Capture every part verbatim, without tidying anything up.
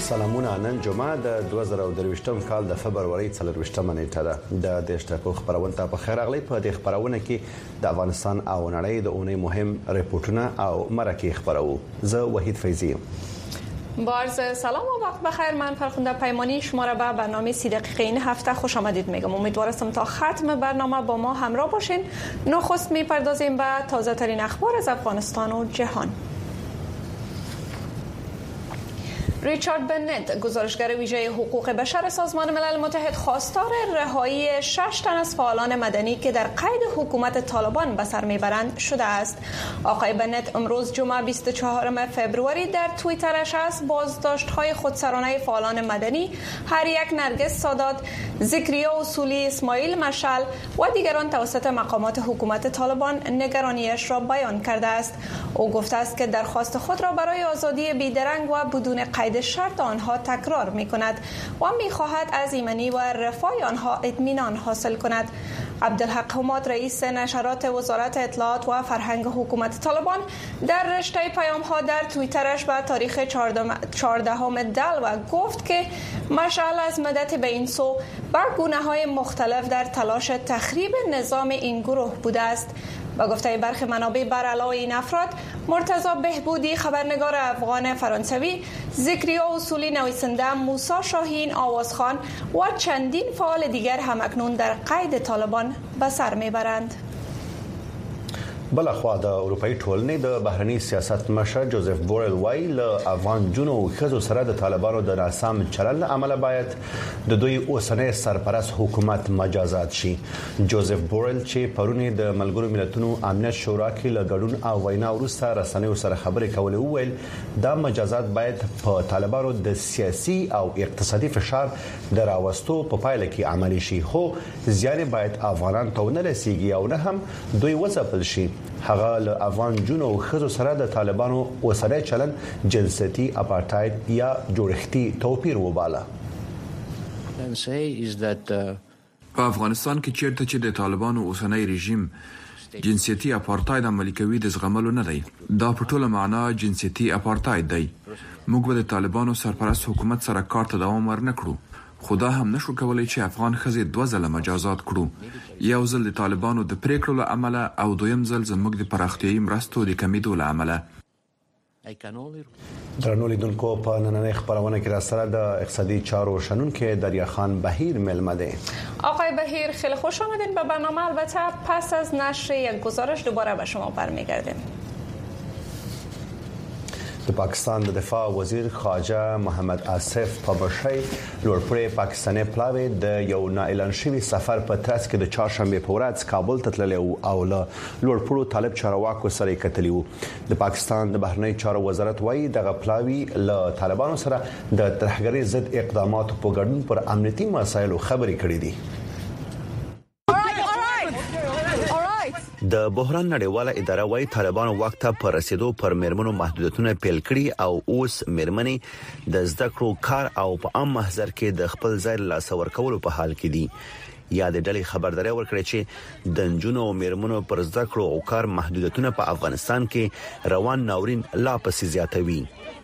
سلامونه. نن جمعه د دوه زره او درویشتم کال د فبرवरी څلرویشتمه نیټه ده. د دیش ټکو خبرونه ته په خیر اغلی. په دې خبرونه کې د افغانستان او نړۍ د اونۍ مهم ریپورتونه او مرکه خبرو. زه وحید فیضی. با عرض سلام و وقت بخیر. من فرخنده پیمانی شما را به برنامه سی دقیقه این هفته خوش آمدید میگم. امیدوارم تا ختم برنامه با ما همراه باشین. نخست میپردازیم به تازه ترین اخبار از افغانستان و جهان. ریچارد بنت، گزارشگر ویژه حقوق بشر سازمان ملل متحد، خواستار رهایی شش تن از فعالان مدنی که در قید حکومت طالبان به سر میبرند شده است. آقای بنت امروز جمعه بیست و چهارم فوریه در توییترش از بازداشت‌های خودسرانه فعالان مدنی هر یک نرگس سادات، ذکریا اصولی، اسماعیل مشعل و دیگران توسط مقامات حکومت طالبان نگرانیش را بیان کرده است. او گفته است که درخواست خود را برای آزادی بیدرنگ و بدون قید شرط آنها تکرار می کند و می خواهد از ایمنی و رفاه آنها اطمینان حاصل کند. عبدالحق حماد، رئیس نشرات وزارت اطلاعات و فرهنگ حکومت طالبان، در رشته پیام ها در توییترش به تاریخ چهاردهم دلو گفت که مشعل از مدت به این سو با گونه های مختلف در تلاش تخریب نظام این گروه بوده است. با گفته برخی منابع بر علاوه این افراد، مرتضی بهبودی، خبرنگار افغان فرانسوی، ذکریا اصولی، نویسنده، موسی شاهین آوازخان و چندین فعال دیگر همکنون در قید طالبان به سر میبرند. بلخوا د اروپאי ټولنې د بهرني سیاست مشر جوزف بورل وایي له افغان جنو خزو سره د طالبانو د ناسم چلند عمله باید د دوی اوسنۍ سرپرست حکومت مجازات شي. جوزف بورل چې پرونی د ملګرو ملتونو امنیت شورا کې له ګډون او وینا وروسته رسنیو سره خبرې کولې وویل دا مجازات باید په طالبانو د سیاسي او اقتصادي فشار د راوستو په پایله کې عملي شي، خو زیان باید افغانان ته ونه رسیږي او نه هم دوی وځپل شي. هغه له افغان جنو خزو سره د طالبانو اوسنۍ چلن جنسيتي اپارټاید یا جوړښتي توپیر وباله. په افغانستان کې چیرته چې د طالبانو اوسنۍ رژیم جنسيتي اپارټاید عملي کوي د زغملو نه دی. دا په ټوله معنا جنسيتي اپارټاید دی. موږ به د طالبانو سرپرست حکومت سره کار ته دوام ورنکړو. خدا هم نشو کولای چې افغان خزې دوه ځله مجازات کړو. یو ځل د طالبانو د پریکړو له امله او دویم ځل زموږ د پراختیايي مرستو د کمیدو له امله. درنو لیدونکو، په نننۍ خبرونه کې را سره د اقتصادي چارو شنونکو دریا خان بهیر ملمه ده. آقای بهیر، خیلی خوش آمدین به برنامه. البته پس از نشر یک گزارش دوباره به شما برمیگردیم. د پاکستان د دفاع وزیر خواجه محمد آصف پابشي لوړپوړی پاکستاني پلاوی د یو نااعلان شوی سفر په ترڅ کې د چهارشنبه په ورځ کابل ته تللی او له لوړپوړو طالب چارواکو سره کتلی وو. د پاکستان د بهرنی چارو وزارت وایي دغه پلاوی له طالبانو سره د ترهګرۍ ضد اقداماتو په ګډون پر امنیتي مسایلو خبرې کړې دي. د بحران نړیواله اداره وايي طالبانو وخت ته پر رسیدو پر مرمنو محدودیتونه پیل کړي او اوس مرمنې د زده کړو کار او په عام محضر کې د خپل ځای لاس ورکولو په حال کې دي. یا د ډلې خبرداري ورکړي چې د نجونو او مرمنو پر زده کړو او کار محدودیتونه په افغانستان کې روان ناورین لا پسې زیاتوي.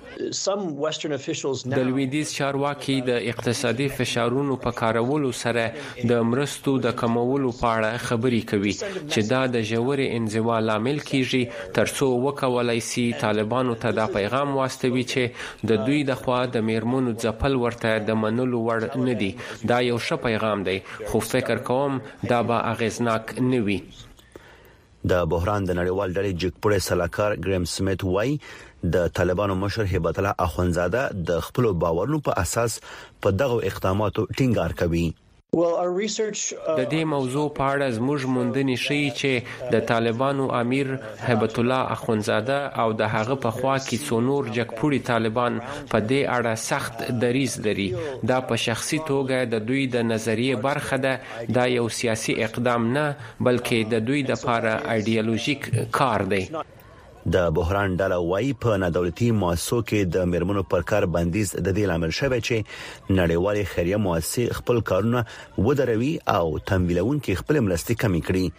د لویدیځ چارواکي د اقتصادي فشارونو په کارولو سره د مرستو د کمولو په اړه خبرې کوي چې دا د ژورې انزوا لامل کیږي ترڅو وکولای شي طالبانو ته دا پیغام واستوي چې د دوی د خوا د میرمنو ځپل ورته د منلو وړ نه دي. دا یو ښه پیغام دی، خو فکر کوم دا به اغیزناک نه وي. د بحران د نړیوال ډلې جګپوړی سلاکار ګریم سمیت وایي د طالبانو مشر هیبت الله اخونزاده د خپل باورونو په اساس په دغه اقداماتو ټینګار کوي. د دې موضوع په اړه زموږ موندنې ښیي چې د طالبانو امیر هیبت الله اخونزاده او د هغه په خوا کې څو نور جګپوړي طالبان په دې اړه سخت دریځ لري. دا په شخصي توګه د دوی د نظریه برخه ده. دا یو سیاسي اقدام نه بلکې د دوی لپاره ایډیالوژیک کار دی. د بحران ډله وايي په نادولتي مؤسسو کې د مرمنو پر کار بندیز د دې لامل شوی چې نړیوالې خیریه مؤسسې خپل کارونه ودروي او تمویلونکي خپل مرستې کمې کړي.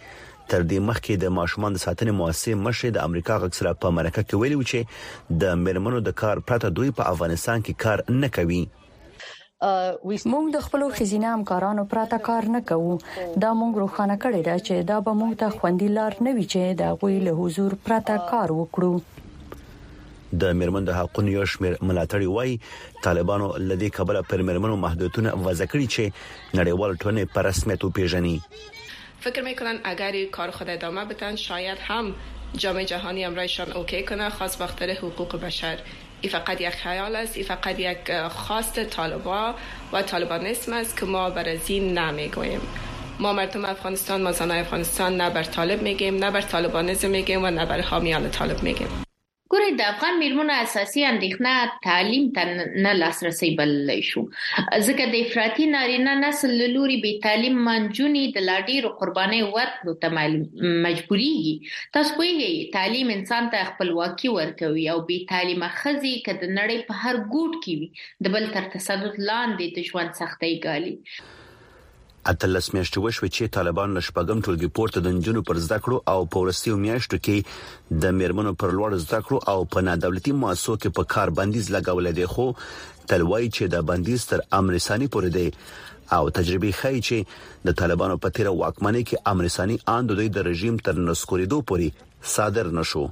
تر دې مخکې د ماشومان د ساتنې مؤسسې مشر د امریکا غږ سره په مرکه کې ویلي و چې د میرمنو د کار پرته دوی په افغانستان کې کار نه کوي. موږ د خپل خزینه همکارانو پراته کار نه کوو. دا موږ روښانه کړی دا چې دا به موږ ته خوندي لار نه وي چې دا غوي له حضور پراته کار وکړو. د میرمنو د حقوقو یو شمېر ملاتړي وایي طالبانو لدی کابل پر میرمنو محدودیتونه وضع کړي چې نړیوال ټولنې په رسمیت وپیژني. فکر میکنن اگر کار خود ادامه بدن شاید هم جامعه جهانی امرایشان اوکی کنه، خاص بخاطر حقوق بشر. این فقط یک خیال است، این فقط یک خواست طالبان و طالبانیسم است که ما بر از این نمیگوییم. ما مردم افغانستان، ما زنان افغانستان نه بر طالب میگیم، نه بر طالبانیسم میگیم و نه بر حامیان طالب میگیم. ګورې د افغان میرمنو اساسي اندېښنه تعلیم ته نه لاسرسي بللی شو، ځکه د افراطي نارینه نسل له لوري بې تعلیم منجونې د لا ډېرو قربانۍ ورکړو ته مجبورېږي. تاسو پوهېږئ تعلیم انسان ته خپلواکي ورکوي او بې تعلیمه ښځې که د نړۍ په هر ګوټ کې وي د بل تر تسلط لاندې د ژوند سختۍ ګالي. اتلس میاشتې وشوې چې طالبان له شپږم ټولګي پورته د نجونو پر زده کړو او په وروستیو میاشتو کې د میرمنو پر لوړ زده کړو او په نادولتي مؤسسو کې په کار بندیز لګولې دي، خو تلوي چې د بندیز تر امر ثاني پورې دی او تجربه ښيي چې د طالبانو په تیر واکمنۍ کې امر ثاني ان د دوی د رژیم تر نسکوریدو پورې صادر نشو.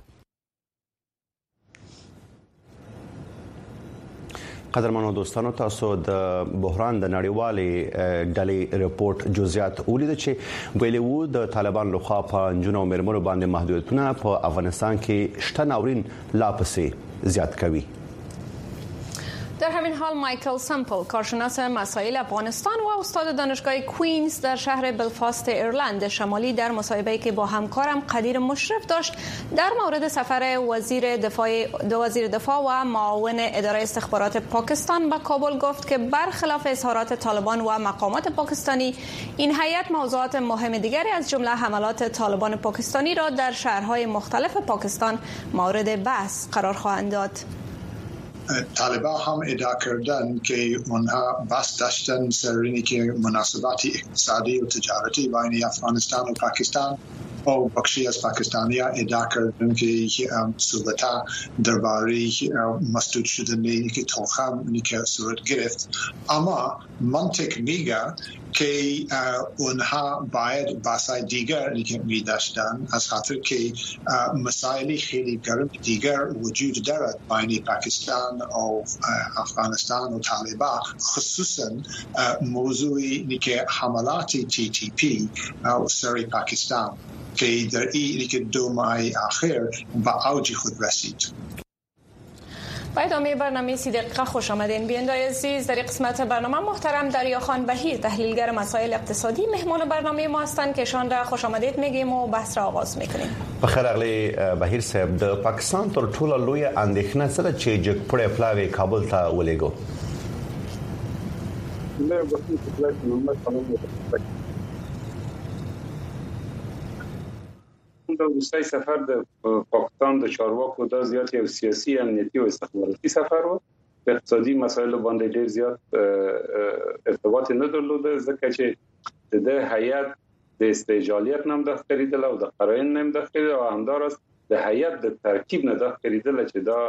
قدرمنو دوستانو، تاسو د بحران د نړیوالې ډلې رپورت جزئیات ولید چې ویلي وو د طالبان لخوا په جنو مرمرو باندې محدودیتونه په افغانستان کې شته ناورین لا پسې زیات کوي. در همین حال مایکل سمپل، کارشناس مسائل افغانستان و استاد دانشگاه کوینز در شهر بلفاست ایرلند شمالی در مصاحبه‌ای که با همکارم قدیر مشرف داشت در مورد سفر وزیر دفاع دو وزیر دفاع و معاون اداره استخبارات پاکستان به کابل گفت که برخلاف اظهارات طالبان و مقامات پاکستانی، این هیئت موضوعات مهم دیگری از جمله حملات طالبان پاکستانی را در شهرهای مختلف پاکستان مورد بحث قرار خواهند داد. طالبان هم ادعا کردن که اونها بحث داشتن سر اینی که مناسبات اقتصادی و تجارتی بین افغانستان و پاکستان و بخشی از پاکستانی‌ها ادعا کردن که صحبت‌ها درباره مسدود شدن که توخم که صورت گرفت، اما منطق میگه که اونها باید بحث‌های دیگر که می داشتن از خاطر که مسائل خیلی گرم دیگر وجود دارد بین پاکستان و افغانستان و طالبان، خصوصا موضوعی که حملات تی تی پی و سر پاکستان که در این که دو ماه آخر به اوج خود رسید. با ادامه برنامه سی دقیقه خوش آمدین. بینندگان عزیز، در قسمت برنامه محترم دریاخان بهیر، تحلیلگر مسائل اقتصادی، مهمان برنامه ما هستند که شان را خوش آمدید میگیم و بحث را آغاز میکنیم. بخیر اغلی بهیر صاحب، د پاکستان تر ټولو لوی اندېښنه څه ده چې جګپړې پلاوی کابل ته ولېګو؟ د روسي سفر د پاکستان د چارواکو د زیات یو سیاسي امنیتي او استخباراتي سفر و. په اقتصادي مسایلو باندې ډېر زیات ارتباط نه درلود، ځکه چې د هیئت د استجالیت نام د خریدل او د قرائن نام د خریدل او همدارس د هیئت د ترکیب نه د خریدل چې دا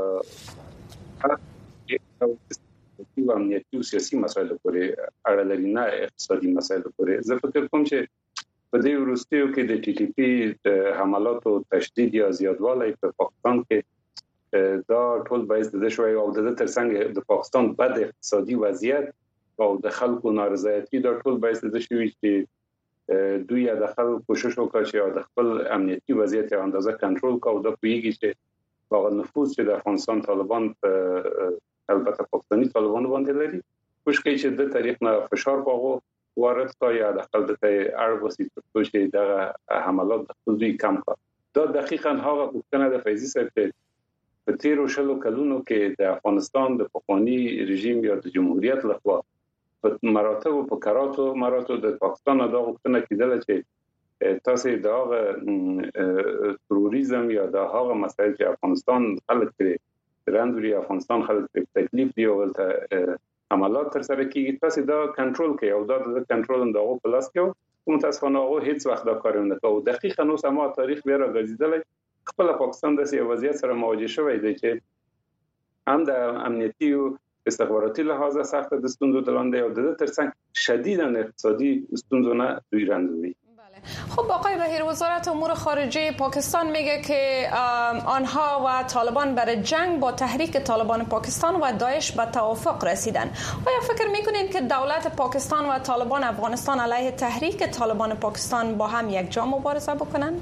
او امنیتي او سیاسي مسایلو پورې اړه لري، نه اقتصادي مسایلو پورې. زه فکر کوم چې په دې وروستیو کې د ټي ټي پی د حملاتو تشدید یا زیاتوالی په پاکستان کې دا ټول باعث د شوی او د ترڅنګ د پاکستان بد اقتصادي وضعیت او د خلکو نارضایتي دا ټول باعث د شوی چې دوی د خلکو کوشش وکړي چې د خپل امنیتي وضعیت او اندازه کنټرول کوي. د پیږي چې هغه نفوذ چې د افغانستان طالبان البته پاکستاني طالبان باندې لري، کوشش کوي چې د تاریخ نه فشار پاغو وارد کا یا د خپل د اړ وسیت په چې د حملات د خپل دوی کم کا. دا دقیقاً هغه پوښتنه د فیضی صاحب چې په تیرو شلو کلونو کې د افغانستان د پخوانی رژیم یا د جمهوریت لخوا په مراتب او په کراتو مراتو د پاکستان د غوښتنه کېدل چې تاسو د هغه تروریزم یا د هغه مسایل چې افغانستان خلک لري رندوري افغانستان خلک په تکلیف دی او ولته عملات تر سره کیږي، تاسو دا کنټرول کوي او دا د کنټرول انداغو پلاس کې متاسفانه هغه هیڅ وخت دا کار نه کوي. دقیقاً نو سما تاریخ بیا راګرځیدل خپل پاکستان د سیاسي وضعیت سره مواجه شوی دی چې هم د امنیتي او استخباراتي لحاظ سخت د ستونزو دلاندې او د ترڅنګ شدیداً اقتصادی ستونزو نه دوی رنجوي. خب آقای بهیر، وزارت امور خارجه پاکستان میگه که آنها و طالبان برای جنگ با تحریک طالبان پاکستان و داعش به توافق رسیدن. آیا فکر میکنین که دولت پاکستان و طالبان افغانستان علیه تحریک طالبان پاکستان با هم یک جا مبارزه بکنن؟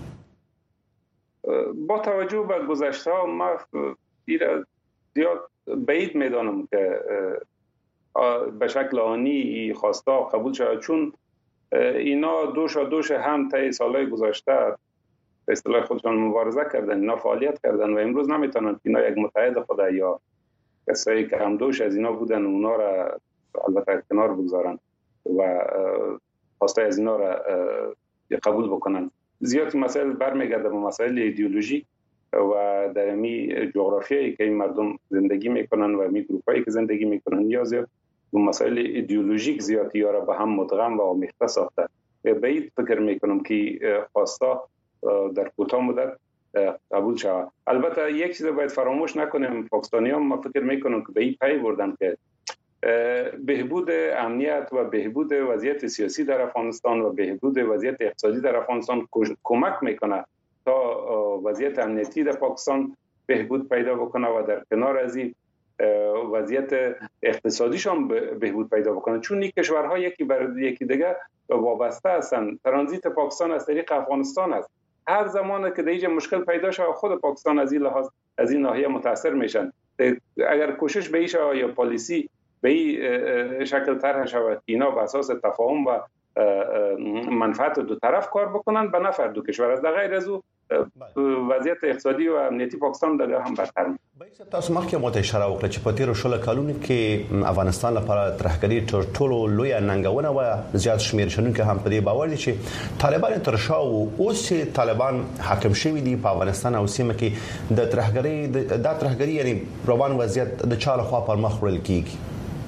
با توجه به گذشته ها ما زیاد بعید میدانم که به شکل آنی خواستا قبول شود، چون اینا دوش و دوش هم طی سالهای گذشته به اصطلاح خودشان مبارزه کردن، اینا فعالیت کردن و امروز نمیتونن اینا یک متحد خود یا کسایی که هم دوش از اینا بودن اونا را البته کنار بگذارن و خواسته از اینا را قبول بکنن. زیاد مسائل برمیگرده به مسائل ایدئولوژی و در می جغرافیایی که این مردم زندگی میکنن و می گروپایی که زندگی میکنن یا زیاد و مسائل ایدئولوژیک زیادی را به هم مدغم و آمیخته ساخته. بعید فکر میکنم که خواستا در کوتاه مدت قبول شود. البته یک چیز باید فراموش نکنیم، پاکستانیان ما فکر میکنم که به این پی بردن که بهبود امنیت و بهبود وضعیت سیاسی در افغانستان و بهبود وضعیت اقتصادی در افغانستان کمک میکنه تا وضعیت امنیتی در پاکستان بهبود پیدا بکنه و در کنار از این وضعیت اقتصادیشان بهبود پیدا بکنه، چون این کشورها یکی بر یکی دیگه وابسته هستند. ترانزیت پاکستان از طریق افغانستان است. هر زمانی که دیگه مشکل پیدا شود خود پاکستان از این لحاظ از این ناحیه متاثر میشن. اگر کوشش به ایشا یا پالیسی به این شکل طرح شود اینا به اساس تفاهم و منفعت دو طرف کار بکنن به نفع دو کشور است. در غیر از او وضعیت اقتصادي او امنیتي پاکستان دغه هم بدتر. تاسو مخکې مو ته اشاره وکړه چې په تیر شل کلونو کې افغانستان لپاره ترهګري تر ټولو لوی ننګونه و، زیات شمیر شنونکو هم په دې باور دي چې طالبان تر شا او اوس طالبان حاکم شوی دي په افغانستان او سیمه کې د ترهګري د ترهګري یعنی روان وضعیت د چاله خوا پر مخ وړل کیږي.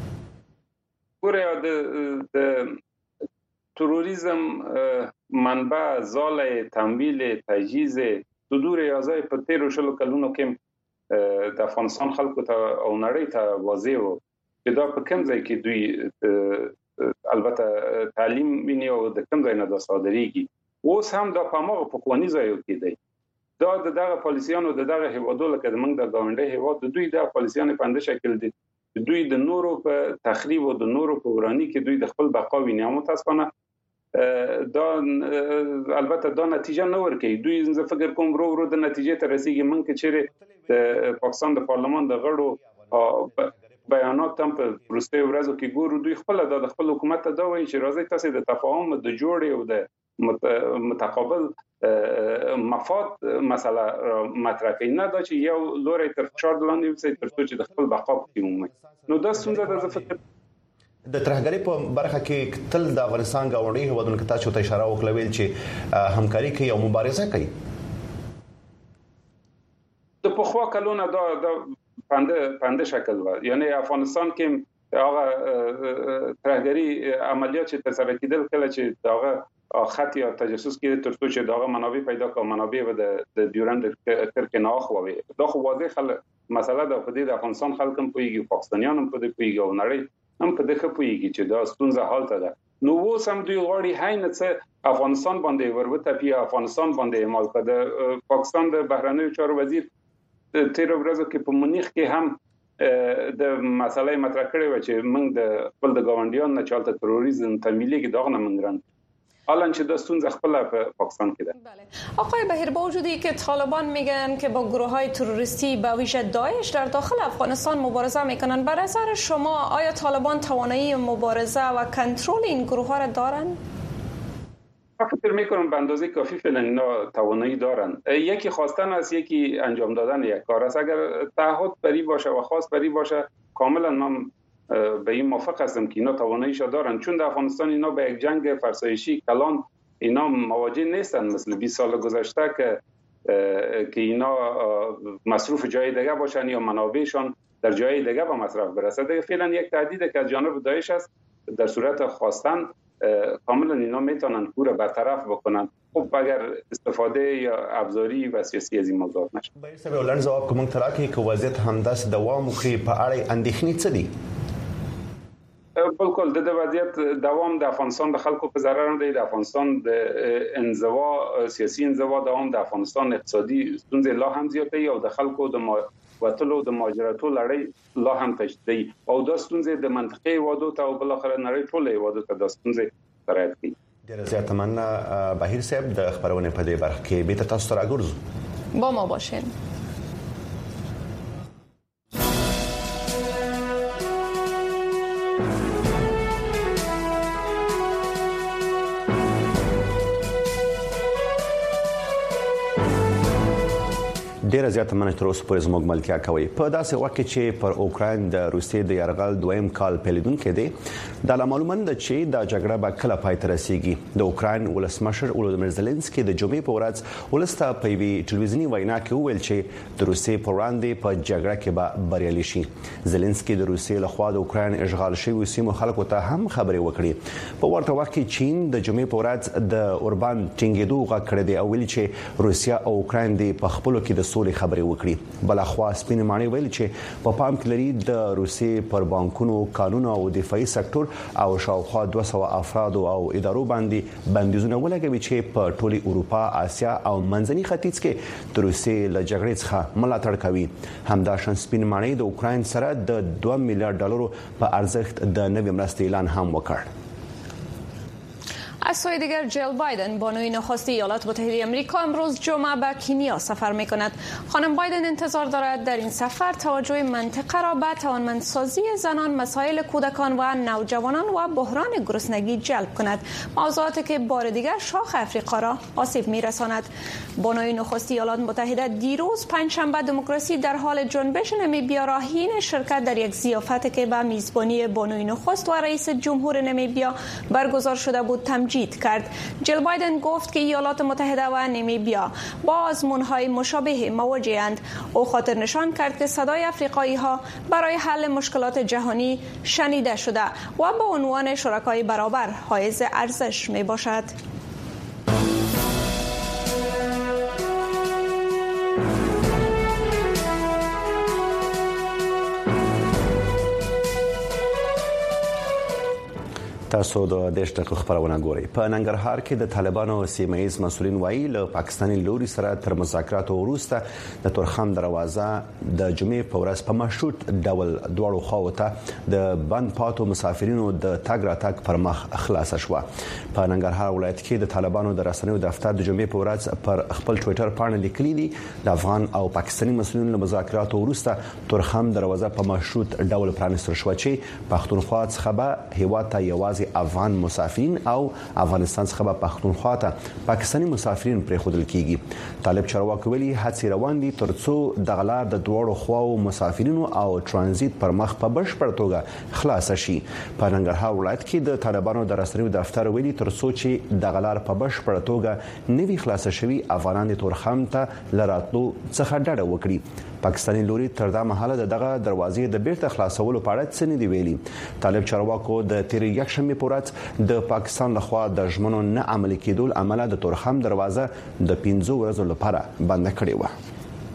ګوره د تروریسم منبع زال تمویل تجهیز صدور یازای په تیر شلو کلونو کې د افغانستان خلکو ته او نړۍ ته واضح و چې دا په کوم ځای کې دوی البته تعلیم ویني او د کوم ځای نه دا صادریږي. اوس هم دا په ماغه پخوانی ځایو کې دی. دا دغه پالیسیانو دغه هیوادو لکه موږ د گاونډي هیواد د دوی د پالیسیانو په اند شکل دي. دوی د نورو په تخریب او د نورو په ورانی کې دوی د خپل بقا ویني. متاسفانه دا البته دا نتیجه نه ورکوي. دوی زه فکر کوم ورو ورو د نتیجې ته رسیږي. من کې چیرې د پاکستان د پارلمان د غړو بیانات هم په وروستیو ورځو کې ګورو، دوی خپل د خپل حکومت ته دا وایي چې راځي تاسو د تفاهم د جوړې او د متقابل مفاد مسله مطرح کوي، نه دا چې یو لوري تر فشار لاندې وي تر څو چې د خپل بقا په مومي. نو دا څنګه د فکر د ترهګرۍ په برخه کې تل د افغانستان غوړي هیوادونو کې تاسو ته اشاره وکړه ویل چې همکاري کوي او مبارزه کوي. د پخوا کلونه دا د پنده پنده شکل و، یعنی افغانستان کې هغه ترهګري عملیات چې ترسره کېدل کله چې داغه خط یا تجسس کې تر څو چې داغه منابع پیدا کوم منابع و د ډیورند کرکه نه خوي. دا خو واضح خل مسله د په دې د افغانستان خلک هم پويږي، پاکستانیان هم په دې پويږي او نړۍ هم په دې خپويږي چې دا ستونزه حالت ده. نو اوس هم دوی غواړي هاینه څه افغانستان باندې ورته پی افغانستان باندې عمل کړي. پاکستان د بهرنیو چارو وزیر تیر ورځو کې په مونیخ کې هم د مسلې مطرح کړې و چې موږ د خپل د گاونډیان نه چالت تروریسم تمویلی کې داغ نه منګران الان چه دستون زخبله په پاکستان کې ده. بله. آقای بهیر، با وجودی که طالبان میگن که با گروه‌های تروریستی به ویژه داعش در داخل افغانستان مبارزه میکنن، بر نظر شما آیا طالبان توانایی مبارزه و کنترل این گروه‌ها را دارند؟ فکر میکنم به اندازه کافی فعلا اینا توانایی دارن. یکی خواستن است، یکی انجام دادن یک کار است. اگر تعهد بری باشه و خواست بری باشه کاملا من به این موافق هستم که اینا تواناییشو دارن، چون در افغانستان اینا به یک جنگ فرسایشی کلان اینا مواجه نیستن مثل بیست سال گذشته که که اینا مصروف جای دیگه باشن یا منابعشان در جای دیگه به مصرف برسه. دیگه فعلا یک تهدید که از جانب داعش است، در صورت خواستن کاملا اینا میتونن پورا برطرف بکنن. خب اگر استفاده یا ابزاری و سیاسی از این موضوعات نشه. باید سبب ولن جواب کوم تراکي که وضعیت همداس دوام وکړي په اړه اندېښنې څه دي؟ بالکل د وضعیت دوام د افغانستان د خلکو په ضرر نه دی. د افغانستان د انزوا سیاسي انزوا دوام د افغانستان اقتصادي ستونزې لا هم زیاتوي او د خلکو د وټلو د مهاجرتو لړۍ لا هم تشدید او د ستونزې د منطقي وادو ته او بل اخر نړۍ ټوله وادو ته د ستونزې سره کوي. ډیر زیات مننه بهیر صاحب د خبرونه په دې برخه کې به تاسو راګرځو. با ما باشین. ډیر زیات مننه تر اوسه پورې زموږ ملتیا کوي. په داسې وخت کې چې پر اوکرين د روسیې د یرغل دویم کال پیلیدونکو دی د معلومه ده چې دا جګړه به کله پای ته رسیږي. د اوکرين ولسمشر ولودیمیر زيلنسکي د جمعې په ورځ ولسته په وی ټلویزیونی وینا کې وویل چې د روسیې پر وړاندې په جګړه کې به بریالي شي. زيلنسکي د روسیې لخوا د اوکرين اشغال شوی سیمو خلکو ته هم خبرې وکړي. په ورته وخت کې چین د جمعې په ورځ د اوربان ټینګېدو غږ کړی دی او ویل چې روسیا او اوکرين د پخپلو کې د سولې خبرې وکړي. بل خو سپین معنی ویل چې په پام کې لري د روسیې پر بانکونو قانون او دفاعي سکتور او شاوخوا دوه سوه افراد او ادارو باندې بندیزونه ولګوي چې په ټولي اروپا، آسیا او منځني ختیځ کې د روسیې له جګړې څخه ملاتړ کوي. همداشان سپین معنی د اوکرين سره د دوه میلیارډ ډالرو په ارزښت د نوې مرستې اعلان هم وکړ. از سوی دیگر جیل بایدن بانوی نخست ایالات متحده آمریکا امروز جمعه به کنیا سفر می کند. خانم بایدن انتظار دارد در این سفر توجه منطقه را به توانمندسازی زنان، مسائل کودکان و نوجوانان و بحران گرسنگی جلب کند، موضوعاتی که بار دیگر شاخ افریقا را آسیب می رساند. بانوی نخست ایالات متحده دیروز پنجشنبه دموکراسی در حال جنبش نمیبیا را حین شرکت در یک ضیافتی که به میزبانی بانوی نخست و رئیس جمهور نمیبیا برگزار شده بود تمجید کرد. جیل بایدن گفت که ایالات متحده و نمیبیا با آزمون‌های مشابه مواجه‌اند. او خاطر نشان کرد که صدای افریقایی‌ها برای حل مشکلات جهانی شنیده شده و به عنوان شرکای برابر حائز ارزش میباشد. تاسو د دیش دغه خبرونه ګورئ. په ننګرهار کې د طالبانو سیمایي مسؤلین وایي له پاکستاني لوري سره تر مذاکراتو وروسته د تورخم دروازه د جمعې په ورځ په مشروط ډول دواړو خواو ته د بند پاتو مسافرینو د تګ راتګ پر مخ خلاص شو. په ننګرهار ولایت کې د طالبانو د رسنیو دفتر د جمعې په ورځ پر خپل ټوئیټر باندې لیکلي دي د افغان او پاکستاني مسؤلینو له مذاکراتو وروسته تورخم دروازه په مشروط ډول پرانستل شو چې پښتونخوا څخه به هیواد ته یوازې افغان مسافرین او افغانستان څخه به پښتونخوا ته پاکستاني مسافرین پرې خودل کیږي. طالب چارواکي ویلي هڅې روان دي ترڅو د غلار د دوړو خواو مسافرینو او ترانزیت پر مخ په بشپړ توګه خلاص شي. په ننګرهار ولایت کې د طالبانو د رسنیو دفتر ویلي ترڅو چې د غلار په بشپړ توګه نوي خلاص شوي افغانان د تورخم ته لراتلو څخه ډډه وکړي. پاکستاني لوري تر دا مهاله دغه دروازې د بیرته خلاصولو په اړه څه نه دی ویلي. طالب چارواکو د تیر یک شنبه په ورځ د پاکستان لخوا د ژمنو نه عملي کېدل عمله د تورخم دروازه د پنځو ورځو لپاره بند کړې و.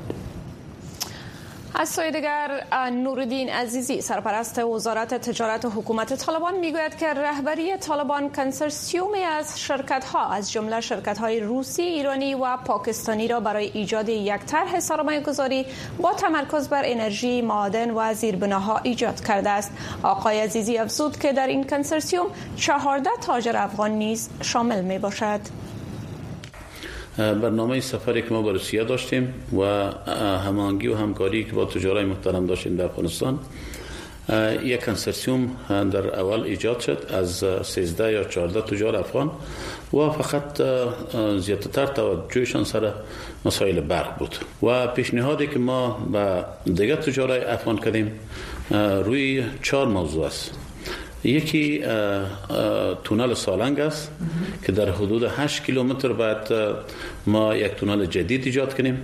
از سوی دیگر نورالدین عزیزی سرپرست وزارت تجارت حکومت طالبان میگوید که رهبری طالبان کنسورسیومی از شرکت‌ها از جمله شرکت‌های روسی، ایرانی و پاکستانی را برای ایجاد یک طرح سرمایه‌گذاری با تمرکز بر انرژی، معادن و زیربناها ایجاد کرده است. آقای عزیزی افزود که در این کنسورسیوم چهارده تاجر افغان نیز شامل میباشد. برنامه سفری که ما با روسیه داشتیم و هماهنگی و همکاری که با تجارای محترم داشتیم در افغانستان، یک کنسورسیوم در اول ایجاد شد از سیزده یا چهارده تجار افغان و فقط زیادتر توجهشان سر مسائل برق بود و پیشنهادی که ما به دیگر تجارای افغان کردیم روی چهار موضوع است. یکی تونل سالنگ است که در حدود هشت کیلومتر باید ما یک تونل جدید ایجاد کنیم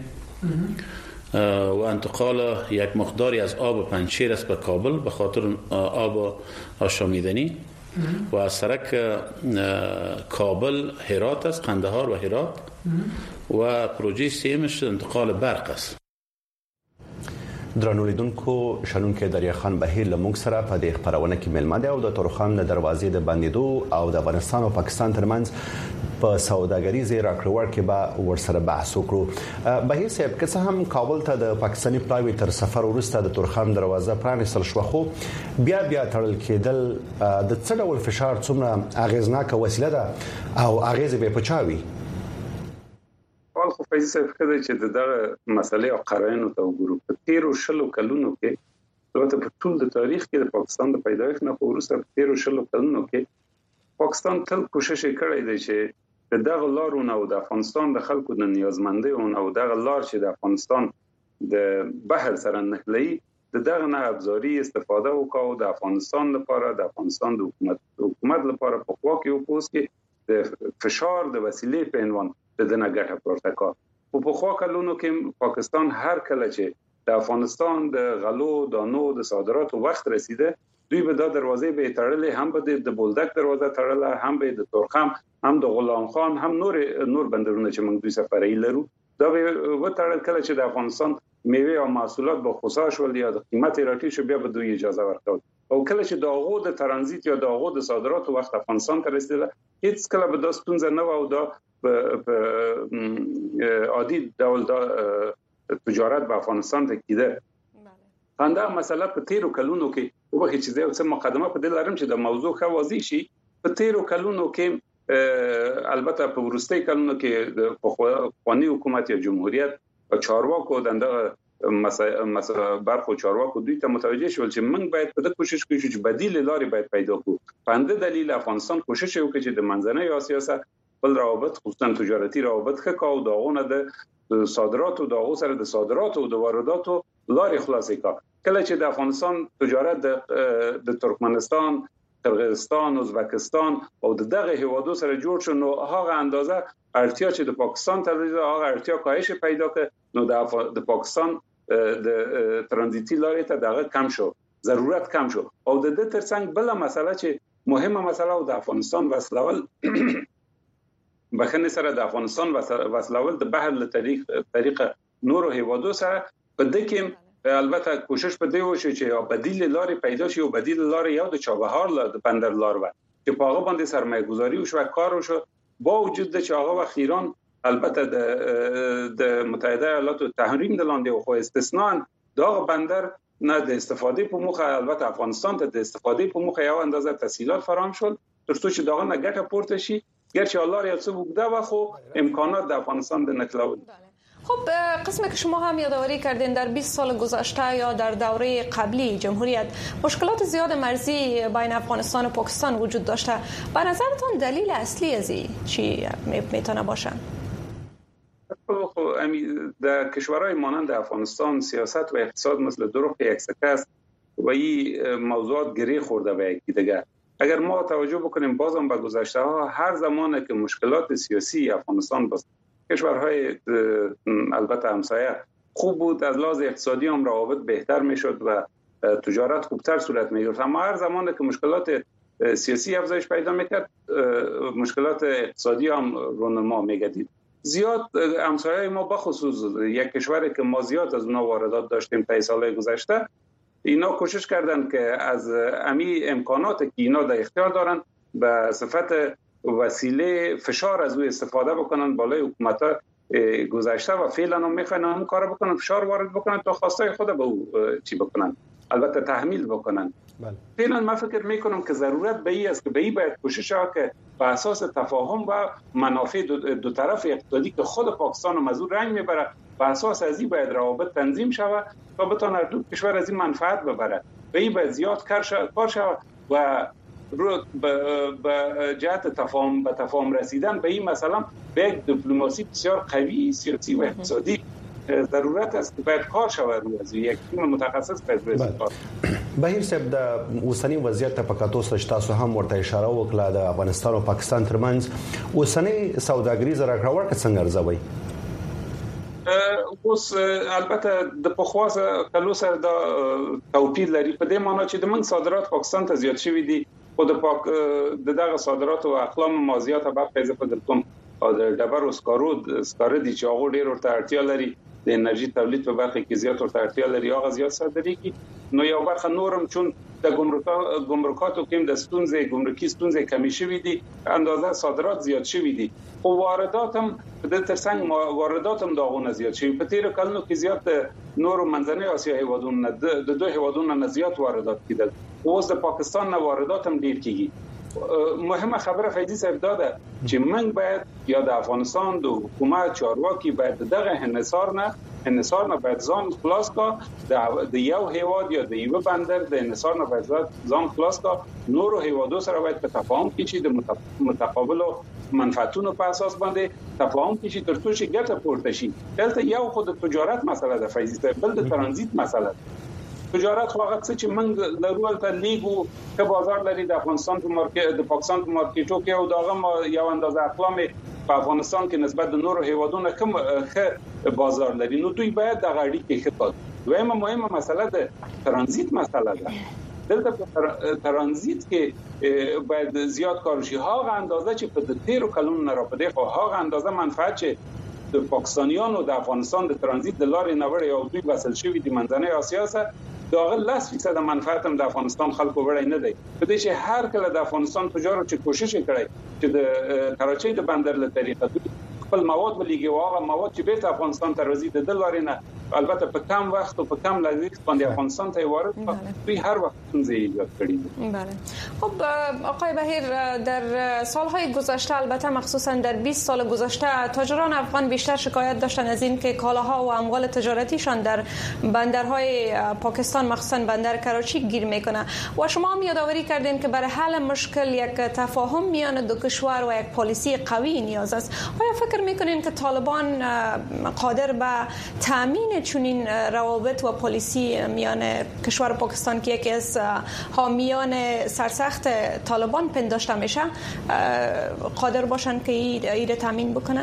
و انتقال یک مقداری از آب پنجشیر است به کابل به خاطر آب آشامیدنی و از سرک کابل هرات است، قندهار و هرات و پروژه سیمش انتقال برق است. درنو لیدونکو شنونکو دریا خان بهیر لمونږ سره په دې خبرونه کې ملمه ده او د تورخم د دروازې د بندیدو او د افغانستان او پاکستان ترمنځ په سوداګریزي راکړور کې به ورسره بحث وکړو. بهیر صاحب که څه هم کابل ته د پاکستاني پلاوی تر سفر وروسته د تورخم دروازه پرانیستل شو، خو بیا بیا تړل کېدل د څه ډول فشار څومره اغیزناک وسیله ده او اغیز به پچاوي؟ اول خو فیض صاحب کده چې دغه مسلې او قرائنو ته وګورو. په تیرو شلو کلونو کې البته په ټول د تاریخ کې د پاکستان د پیدایښت نه وروسته په تیرو شلو کلونو کې پاکستان تل کوشش کړی دی چې دغه لارونه او د افغانستان د خلکو د نیازمندۍ او دغه لار چې د افغانستان د بحر سره نښلي دغه نه ابزاري استفاده وکاو د افغانستان لپاره، د افغانستان د حکومت حکومت لپاره په خوا کې اوس کې د فشار د وسیلې په عنوان د دنه ګټه پورته کا. په خوا کلونو کې پاکستان هر کله چې د افغانستان د غلو دانو د صادراتو وخت رسیده، دوی به د دروازې به تړلې، هم به د بولدک دروازه تړله، هم به د تورخم، هم د غلام خان، هم نور نور بندرونه چې موږ دوی سفرې لرو دا به وتړل. کله چې د افغانستان میوه او محصولات به خصاص ول یا د قیمت راټیټ شو، بیا به دوی اجازه ورکول. او کله چې د هغو د ترانزیت یا د هغو د صادراتو وخت افغانستان ته رسیدله، هیڅ کله به د ستونزه نه و او دا په عادي ډول د تجارت په افغانستان ته کیده. دا مسله په تیرو کلونو کې او به چې زه څه مقدمه په دې لرم چې د موضوع ښه واضح شي. په تیرو کلونو کې البته په ورستۍ کلونو کې د قواني حکومت یا جمهوریت او چارواکو دغه مثلا برخو چارواکو دوی ته متوجه شول چې موږ باید په دې کوشش وکړو چې بدیل لارې باید پیدا کړو. په همدې دلیل افغانستان کوشش وکړي چې د منځنۍ اسیا سره بل روابط خصوصا تجارتي روابط ښه داغونه د صادراتو داغو سره د صادراتو او د وارداتو لارې خلاصې کا. کله چې د افغانستان تجارت د د ترکمنستان، قرغیزستان، ازبکستان او د دغه هیوادو سره جوړ شو، نو هغه اندازه اړتیا چې د پاکستان ته لري هغه اړتیا کاهش پیدا کړ، نو د د پاکستان د ترانزیتي لارې ته دغه کم شو، ضرورت کم شو. او د دې ترڅنګ بل مسله چې مهمه مسله او د افغانستان وسلول بخنه سره د افغانستان وسلول د بحر له طریق طریقه نورو هیوادو سره په دې کې البته کوشش په دی وشي چې بدیل لارې پیدا شي. او بدیل لارې یو د چابهار له د بندر لار و چې په هغه باندې سرمایه گذاری وشو، کار وشو، با وجود د چې هغه وخت ایران البته د د متحده ایالاتو تحریم د لاندې خو استثناء دغه بندر نه د استفاده په موخه البته افغانستان ته د استفاده په موخه یو اندازه تسهیلات فراهم شول ترڅو چې دغه نه ګټه پورته شي، گرچه الله یا څه وګدا و خو امکانات د افغانستان د نقل. خب قسمی که شما هم یادآوری کردین در بیست سال گذشته یا در دوره قبلی جمهوریت مشکلات زیاد مرزی بین افغانستان و پاکستان وجود داشته. به نظرتان دلیل اصلی از این چی میتونه باشه؟ خب در کشورهای مانند افغانستان سیاست و اقتصاد مثل دروغ یک سکه است و این موضوعات گره خورده به یکی دیگر. اگر ما توجه بکنیم بازم به گذشته ها، هر زمانی که مشکلات سیاسی افغانستان با کشورهای البته همسایه خوب بود، از لحاظ اقتصادی هم روابط بهتر میشد و تجارت خوبتر صورت میگرفت. اما هر زمانی که مشکلات سیاسی افزایش پیدا میکرد، مشکلات اقتصادی هم رونما میگردید. زیاد همسایه ما بخصوص یک کشوری که ما زیاد از اونها واردات داشتیم تا سالهای گذشته، اینا کوشش کردن که از امی امکانات که اینا در اختیار دارن به صفت وسیله فشار از او استفاده بکنن بالای حکومت‌ها گذشته و فعلا هم میخوان هم کار بکنن، فشار وارد بکنن تا خواستای خود به او چی بکنن، البته تحمیل بکنن. فعلا من فکر میکنم که ضرورت به این است که به این باید کوشش ها که به اساس تفاهم و منافع دو, دو طرف اقتصادی که خود پاکستان و مزور رنگ میبره، به اساس از این باید روابط تنظیم شود تا بتونه دو کشور از این منفعت ببره. به این باید زیاد کار شود و رو به جهت تفاهم به تفاهم رسیدن به این مثلا به یک دیپلماسی بسیار قوی سیاسی و اقتصادی ضرورت است که باید کار شود روی از یک تیم متخصص باید رسید. بهیر صاحب د اوسنی وضعیت ته پکاتو سره تاسو هم ورته اشاره وکړه د افغانستان او پاکستان ترمنځ اوسنی سوداګریز راکړه څنګه ارزوي؟ اوس البته د پخواسه کلو سره د توپیر لري په دې معنی چې د من صادرات پاکستان ته زیات شوي دي خود پاک د دغه صادرات او اقلام مازیات برخه اضافه در کوم د ډبر او سکارو سکاره دي چې هغه ډیر ورته اړتیا لري د انرژي تولید په برخه کې زیات ورته اړتیا لري هغه زیات صادري کی نو یو برخه نورم چون د ګمرکاتو کې د ستونزې ګمرکي ستونزې کمی شوې دي اندازه صادرات زیات شوې دي او واردات هم د ترڅنګ واردات هم داغونه زیات شوي په تیر کلونو کې زیات نور منځنۍ اسیا هیوادونو د دوه هیوادونو نه زیات واردات کیدل اوس د پاکستان نه واردات هم ډیر کیږي مهمه خبره فیضی صاحب داده چې موږ باید یا د افغانستان د حکومت چارواکي باید دغه انحصار نه انحصار نه باید ځان خلاص کا د یو هیواد یا د یو بندر د انحصار نه باید ځان خلاص کا نور هیوادو سره باید په تفاهم کې چې د متقابل منفعتونو په اساس باندې تفاهم کې چې ترڅو چې ګټه پورته شي دلته یو خود تجارت مسله ده فیضی صاحب بل د ترانزیت مسله تجارت خو هغه څه چې موږ لرو ته لیګو که بازار لري د افغانستان په مارکیټ د پاکستان په مارکیټو کې او داغه یو اندازه اقلام په افغانستان کې نسبت د نورو هیوادونو کم ښه بازار لري نو دوی باید د غاړي کې ښه دویمه مهمه مسله ده ترانزیت مسله ده دلته په ترانزیت کې باید زیات کار شي هغه اندازه چې په تیرو کلونو نه را پدې خو هغه اندازه منفعت چې د پاکستانیانو د افغانستان د ترانزیت د لارې نوړې او دوی وصل شوی د منځنۍ اسیا سره داغه لاس فیصد منفعت هم د افغانستان خلکو وړي نه دی په دې چې هر کله د افغانستان تجارت چې کوشش کړي چې د کراچۍ د بندر له طریقه خپل مواد ولېږي او هغه مواد چې بیرته افغانستان ته راځي د لارې نه البته په کم وخت او په کم لګښت باندې افغانستان ته وارد دوی هر وخت څنګه ایجاد کړي بله خب آقای بهیر در سالهای گذشته البته مخصوصا در بیست سال گذشته تاجران افغان بیشتر شکایت داشتن از این که کالاها و اموال تجارتیشان در بندرهای پاکستان مخصوصا بندر کراچی گیر میکنه و شما هم یادآوری کردین که برای حل مشکل یک تفاهم میان دو کشور و یک پالیسی قوی نیاز است آیا فکر میکنین که طالبان قادر به تامین چنین روابط و پالیسی میان کشور پاکستان که یکی از حامیان سرسخت طالبان پنداشته میشه قادر باشن که این تامین بکنن؟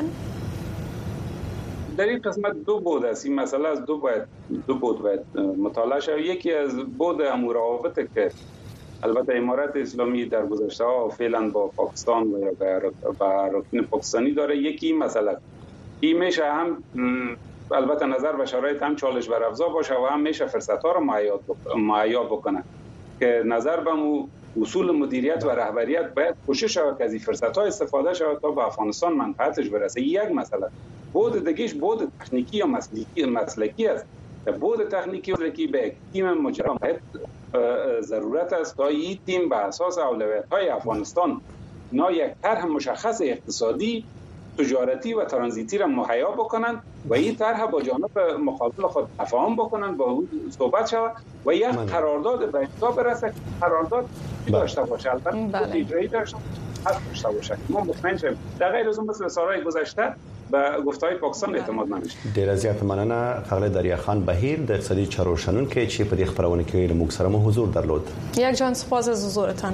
در این قسمت دو بود است این مسئله از دو باید دو بود باید مطالعه شود یکی از بود امور روابط که البته امارت اسلامی در گذشته ها فعلا با پاکستان و یا با اراکین پاکستانی داره یکی این مسئله این میشه هم البته نظر و شرایط هم چالش برافزا باشه و هم میشه فرصت ها رو معیار بکنه که نظر به اصول مدیریت و رهبریت باید کوشش شود که از این فرصت ها استفاده شود تا به افغانستان منفعتش برسه یک مسئله بود دیگهش بود تکنیکی یا مسلکی مسلکی است بود تکنیکی و مسلکی به تیم مجرم ضرورت است تا این تیم به اساس اولویت‌های افغانستان نا یک طرح مشخص اقتصادی تجارتی و ترانزیتی را مهیا بکنند و این طرح با جانب مقابل خود تفاهم بکنند با او صحبت شود و یک قرارداد به امضا برسه قرارداد داشته باشه البته اجرایی داشته داشته باشه ما مطمئن شیم در غیر از اون مثل سالهای گذشته به گفته‌های پاکستان اعتماد نمیشه. ډیر زیات مننه ښاغلی دریاخان بهیر د اقتصادي چارو شنونکي چې په دې خبرونه کې موږ سره مو حضور درلود. یک جان سپاس از حضورتان.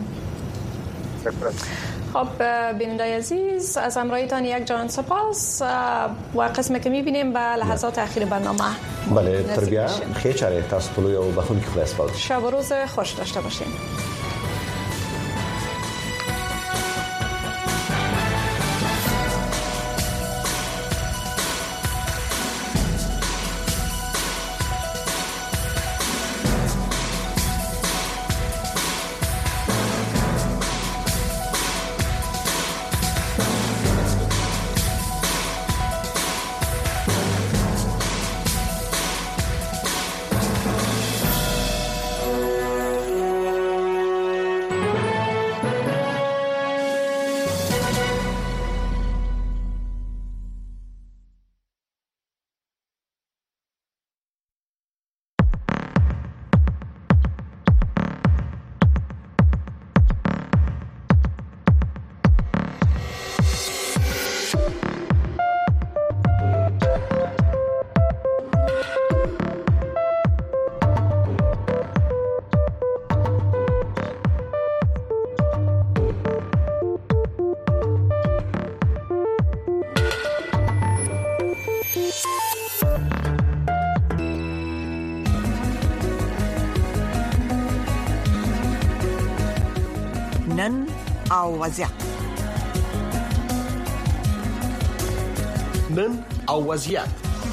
خب بینندای عزیز از همراهیتان یک جان سپاس و قسمه که می‌بینیم به لحظات اخیر برنامه. بله تر بیا خیر چاره تاسو ټول یو بخونکی خدای سپارو. شب و روز خوش داشته باشین. او وضعیت. نن او وضعیت.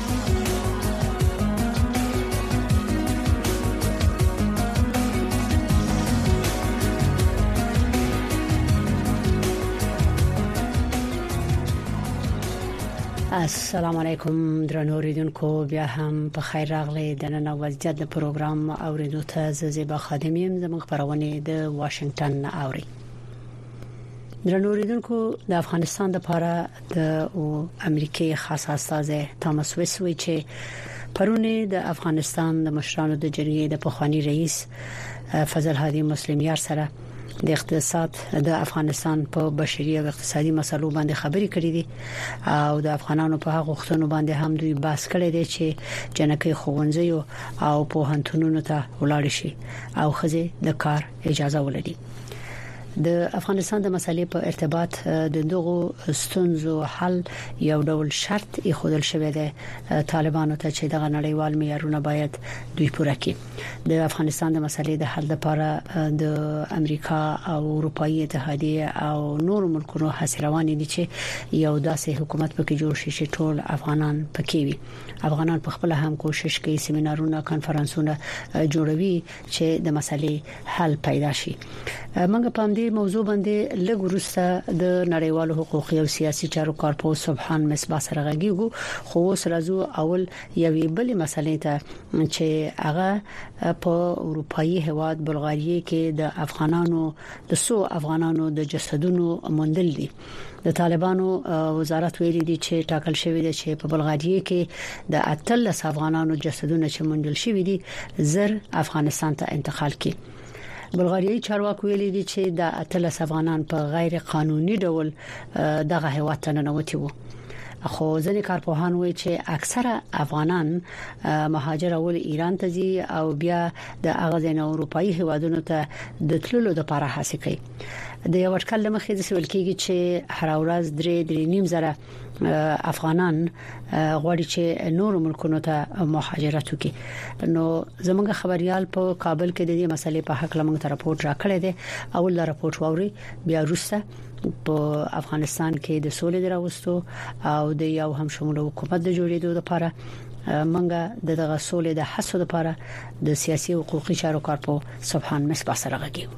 السلام علیکم درنو اوریدونکو، بیا هم په خیر راغلی د نن وضعیت د پروګرام اوریدو ته زیبا خادمیم زموږ خبرونه د واشنگټن اوري. درنو اوریدونکو، د افغانستان لپاره د امریکای خاص استاذ تامس ویسوی چې پرونه د افغانستان د مشرانو د جرګې د پخوانی رئیس فضل هادي مسلمیار سره د اقتصاد د افغانستان په بشري او اقتصادي مسلو باندې خبري کړې دي او د افغانانو په حق غوښتنو باندې هم دوی بحث کړی دی چې جنکې خوونځي او په هنتونونو ته ولاړ شي او خزه د کار اجازه ولري. د افغانستان د مسلې په ارتباط د دغو ستونزو حل یو ډول شرط یې خودل شوی دی طالبانو ته چې دغه نړیوال معیارونه باید دوی پوره کړي. د افغانستان د مسلې د حل لپاره د امریکا او اروپאי اتحادیه او نور ملکونو هڅې روانې دي چې یو داسې حکومت پکې جوړ شي چې ټول افغانان پکې وي. افغانان په خپل هم کوشش کوي، سیمینارونه، کانفرنسونه جوړوي چې د مسلې حل پیدا شي. موږ په دې موضوع باندې لږ وروسته د نړیوالو حقوقي او سیاسي چارو کارپوه سبحان مصباح سره غږیږو، خو سرازو اول یوې بلې مسلې ته چې هغه په اروپאי هواد بلغاریه کې د افغانانو د سو افغانانو د جسدونو موندل دي. د طالبانو وزارت ویلي دي چې ټاکل شوی دی چې په بلغاریه کې د اتلس افغانانو جسدونه چې موندل شوی دي زر افغانستان ته انتقال کړي. بلغاریایي چارواکو ویلي دي چې د اتلس افغانان په غیر قانوني ډول دغه هیواد ته ننوتي وو. خو ځینې کارپوهان وایي چې اکثره افغانان مهاجر اول ایران ته ځي او بیا د هغه ځای نه اروپאי هیوادونو ته د تللو لپاره هڅه کوي. د یو اټکل لمخې د سوال کېږي چې هر ورځ درې درې نیم زره افغانان غواړي چې نور ملکونو ته مهاجرت وکړي. نو زموږ خبريال په کابل کې د دې مسلې په حق لمغه راپورټ راکړی دی. اول دا راپورټ ووري، بیا وروسته په افغانستان کې د سولې دراوستو او د یو هم شمول حکومت د جوړېدو لپاره منګه دغه سولې د حسو لپاره د سیاسي او حقوقي چارو کارپوه سبحان مصباح سره غږیږي.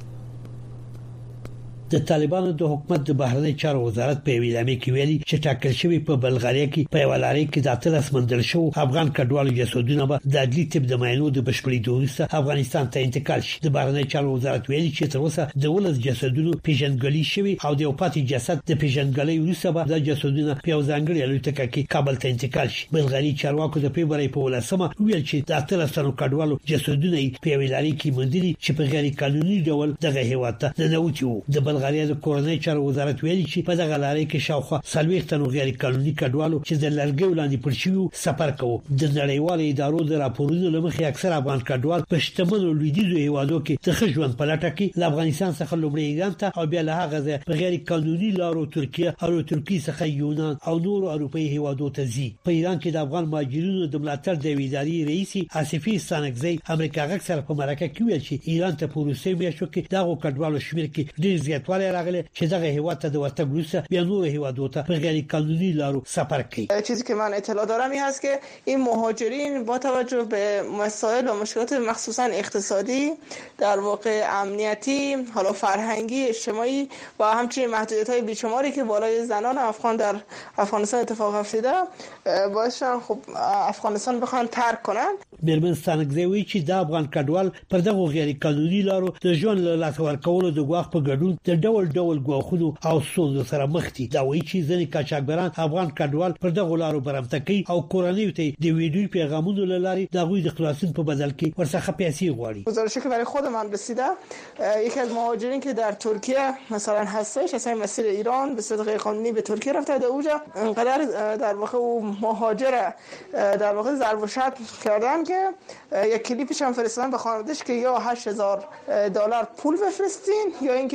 د طالبانو د حکومت د بهرنی چارو وزارت په ویلامه کې ویلي چې ټاکل شوی په بلغاریا کې په ولاري کې د اتلس مندل شو افغان کډوالو جسدونه به د عدلي طب د معاینو د بشپړېدو وروسته افغانستان ته انتقال شي. د بهرنی چارو وزارت ویلي چې تر اوسه د ولس جسدونو پیژندګلوي شوی او د یو پاتې جسد د پیژندګلوي وروسته به د جسدونه په ځانګړي الوتکه کې کابل ته انتقال شي. بلغاري چارواکو د فبراير په ولسمه ویل چې د اتلس کډوالو جسدونه په ویلاري کې موندلي چې په غیر قانوني ډول دغه هیواد ته ننوتي وو. د بلغاریا د کورنۍ چارو وزارت ویلي چې په دغه لارې کې شاوخوا سلويخ تنو غیر قانوني کډوالو چې د لرګي وړاندې پر شوی سفر کوي. د نړیوالو ادارو د راپورونو لمخې اکثر افغان کډوال په شتمنو لویدیزو هیوادو کې د خښوند په لټه کې له افغانستان څخه لومړی ایران ته او بیا له هغه ځای په غیر قانوني لارو ترکیه او ترکیه څخه یونان او نور اروپאי هیوادو ته ځي. په ایران کې د افغان مهاجرینو د ملاتړ د ادارې رئیس آصفي ستانکزی امریکا غږ سره په مرکه کې ویل چې ایران ته پروسې میاشتو کې دغه کډوالو شمیر کې ډیر زیاتوالی راغلی چې دغه هیواد ته د ورتګ وروسته بیا نور هیوادو ته په غیر قانوني لارو سفر کوي. چیزی که من اطلاع دارم این هست که این مهاجرین با توجه به مسائل و مشکلات مخصوصا اقتصادی، در واقع امنیتی، حالا فرهنگی، اجتماعی و همچنین محدودیت‌های بیشماری که بالای زنان افغان در افغانستان اتفاق افتاده باعث شدن خب افغانستان بخوان ترک کنن. میرمن ستانکزی وی چې د افغان کډوال پر دغه غیر قانوني لارو د ژوند له لاسه ورکولو د غواخ په ګډون د ډول ډول غواخونو او ستونزو سره مخ دي. دا وایي چې ځینې قاچاقبران افغان کډوال پر دغه لارو برابر کوي او کورنۍ ته د ویډیو پیغامونو لاري د غوي د خلاصون په بدل کې ورڅخه پیسې غواړي. گزارشی که برای خود من رسیده یکی از مهاجرین که در ترکیه مثلا هستش از مسیر ایران به صورت غیر قانونی به ترکیه رفته در اونجا انقدر در واقع مهاجر در واقع ضرب و شتم کردن که یک کلیپش هم فرستادن به خانواده‌اش که یا هشت هزار دلار پول بفرستین یا اینکه ما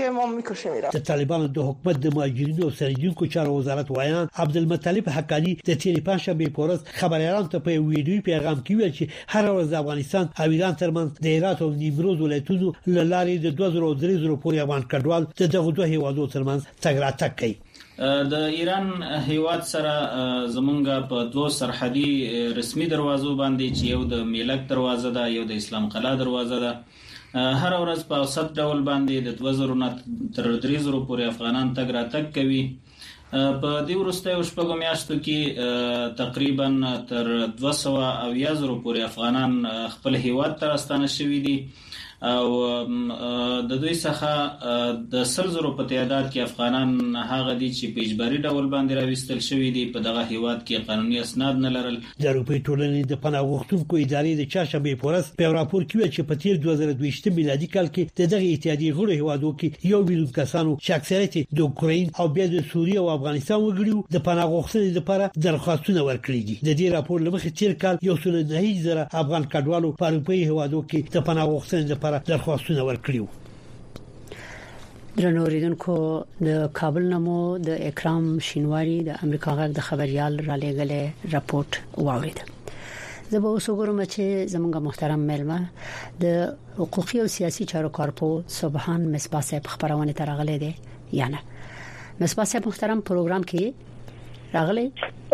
کشته میرفت. طالبانو د حکومت د مهاجرینو او سرجینکو چارو وزارت وایان عبدالمطلب حقانی د تیری پنځشنبه پورز خبريالانو ته په ویډیو پیغام کې ویل چې هر ورځ د افغانستان او ایران ترمنځ د هرات او نیمروز ولایتونو لارې د دوه زره درې زره پورې افغان کډوال د دغه دوه هیوادو ترمنځ تګ راتګ کوي. د ایران هیواد سره زمونږ په دوه سرحدي رسمي دروازو باندې چې یو د میلک دروازه ده یو د اسلام قلعه دروازه ده هر ورځ په اوسط ډول باندې د دوه زره نه تر درې زره پورې افغانان تګ راتګ کوي. په دې وروستیو شپږو میاشتو کې تقریبا تر دوه سوه اویا زره پورې افغانان خپل هیواد ته راستانه شوي دي او د دوی څخه د سل زره په تعداد کې افغانان هغه دي چې په اجباري ډول باندې راوستل شوي دي په دغه هیواد کې قانوني اسناد نه لرل. د اروپای ټولنې د پناه غوښتونکو ادارې د چهارشنبه پورز په راپور کې ویل چې په تیر دوه زره دوه ویشت میلادي کال کې د دغه اتحادیې غړو هیوادو کې یو میلیون کسانو چې اکثریت د اوکراین او بیا د سوریه او افغانستان وګړي د پناه غوښتنې لپاره درخواستونه ورکړي دي. د دې راپور لمخې تیر کال یو سل نه زره افغان کډوالو په اروپای هیوادو کې د پناه غوښتنې لپاره درخواستونه ورکړیو. درنو اوریدونکو د کابل نمو د اکرام شینواری د امریکا غږ د خبريال را لېګلې راپورټ واورید. زه به اوس وګورم چې زموږ محترم ملما د حقوقي او سیاسي چارو کارپو سبحان مصباح صاحب خبرونه ترغلې دي یا نه. مصباح صاحب محترم پروګرام کې راغلي.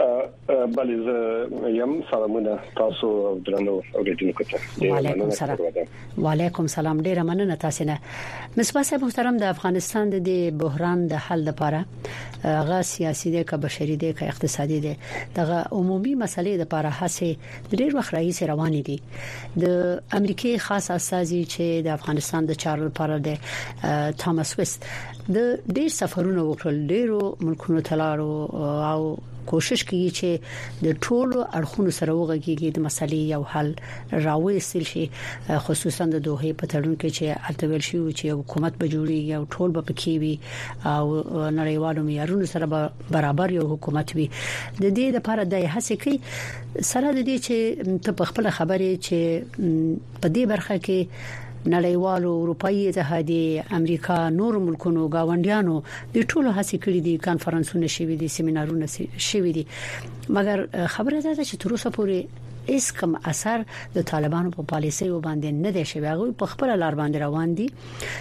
بله زه یم سلامونه تاسو او درنو اوریدونکو ته. وعلیکم السلام. وعلیکم السلام. ډیره مننه تاسو نه. مصباح صاحب محترم د افغانستان د بحران د حل لپاره هغه سیاسي دی که بشري دی که اقتصادي دی دغه عمومي مسلې لپاره هڅه ډیر وخت راځي روانې دي. د امریکای خاص استازي چې د افغانستان د چارو لپاره د توماس وست د ډیر سفرونو وکړل ډیرو ملکونو تلارو او کوشش کوي چې د ټولو اړخونو سره وغږیږي د مسلې یو حل راوېستل شي خصوصا د دوه په تړون کې چې ارتبل شي چې حکومت به جوړي او ټول به پکې وي او نړیوالو معیارونو سره برابر یو حکومت وي. د دې لپاره د هڅې کوي سره د دې چې ته په خپل خبرې چې په دې برخه کې نړیوالو اروپאי اتحادیه امریکا نور ملکونو گاونډیانو د ټولو هڅې کړې دي کانفرنسونه شوي دي سیمینارونه شوي دي مګر خبره ده چې تر اوسه پورې هیڅ کوم اثر د طالبانو په پالیسي باندې نه دی شوی. هغه په خپل لار باندې روان دي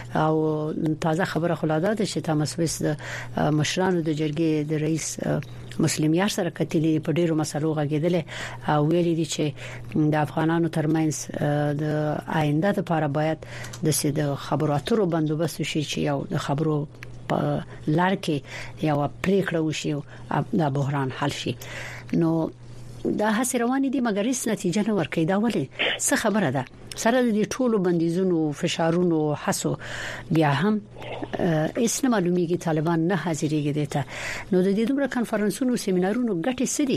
او تازه خبره خلاصه ده چې تامس ویس د مشرانو د جرګې د رئیس مسلم یار سره کتلې په ډیرو مسلو غږیدل او ویلي دي چې د افغانانو ترمنځ د آینده لپاره باید د سید خبرو اترو بندوبست شي چې یو د خبرو په لار کې یو پریکړه وشي او د بحران حل شي. نو دا هڅه روانې دي مګر هیڅ نتیجه نه ورکوي. دا ولې څه خبره ده سره د ټولو بندیزونو فشارونو حسو بیا هم هیڅ نه معلومیږي طالبان نه حاضرېږي دته. نو د دې دومره کانفرنسونو سیمینارونو ګټه څه دي؟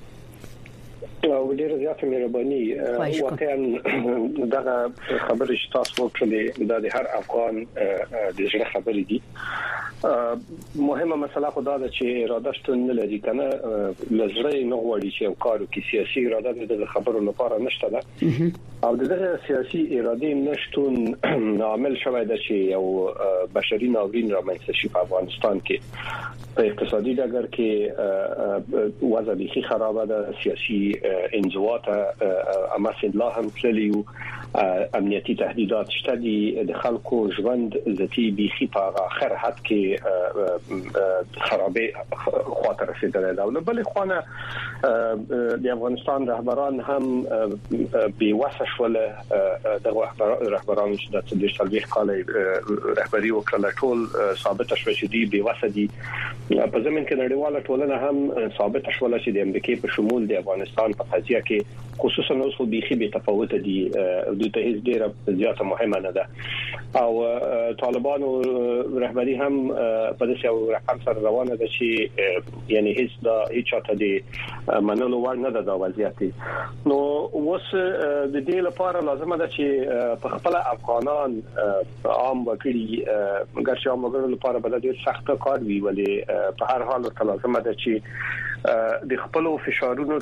او ډیره زیاته مهرباني واقعا دا خبره چې تاسو وکړلې د هر افغان د ژوند خبرې دي. مهمه مسله خو دا ده چې اراده شتون نه لري کنه لزړی نه غواړي چې یو کارو کې سیاسي اراده د خبرو لپاره نشته ده او دغه سیاسي اراده نشټون عامل شوی دی چې یو بشري ناورین رامنځته شي په افغانستان کې. په اقتصادي ډګر کې وضع بيخي خرابه ده، سیاسي انزوا ته امثله هم تللیو، امنیتي تهدیدات شته دي، د خلکو ژوند ذاتي بيخي په اخر حد کې خرابې خاطر رسیدل دا. بل خوانه د افغانستان رهبران هم بي وسه شول، دغه رهبران چې د تدریس تلويخ کال رهبري وکړه ټول ثابت شو چې دی بي وسه دي. په زمين کې نړیواله ټولنه هم ثابت شول چې د امریکای په شمول د افغانستان په قضیه کې خصوصا اوس خو بيخي به تفاوت دي، د ته هیڅ ډیره زیاته مهمه نه ده او طالبانو رهبري هم په دې یو رقم سره روانه ده چې یعنی هیڅ د هیڅ چاته دي منلو ور نه ده د وضعیت. نو اوس د دې لپاره لازم ده چې په خپل افغانان عام وکړي ګرځي عام وګړو لپاره به ډیر سخت کار وي، ولی په هر حال ورته لازم ده چې د خپل فشارونو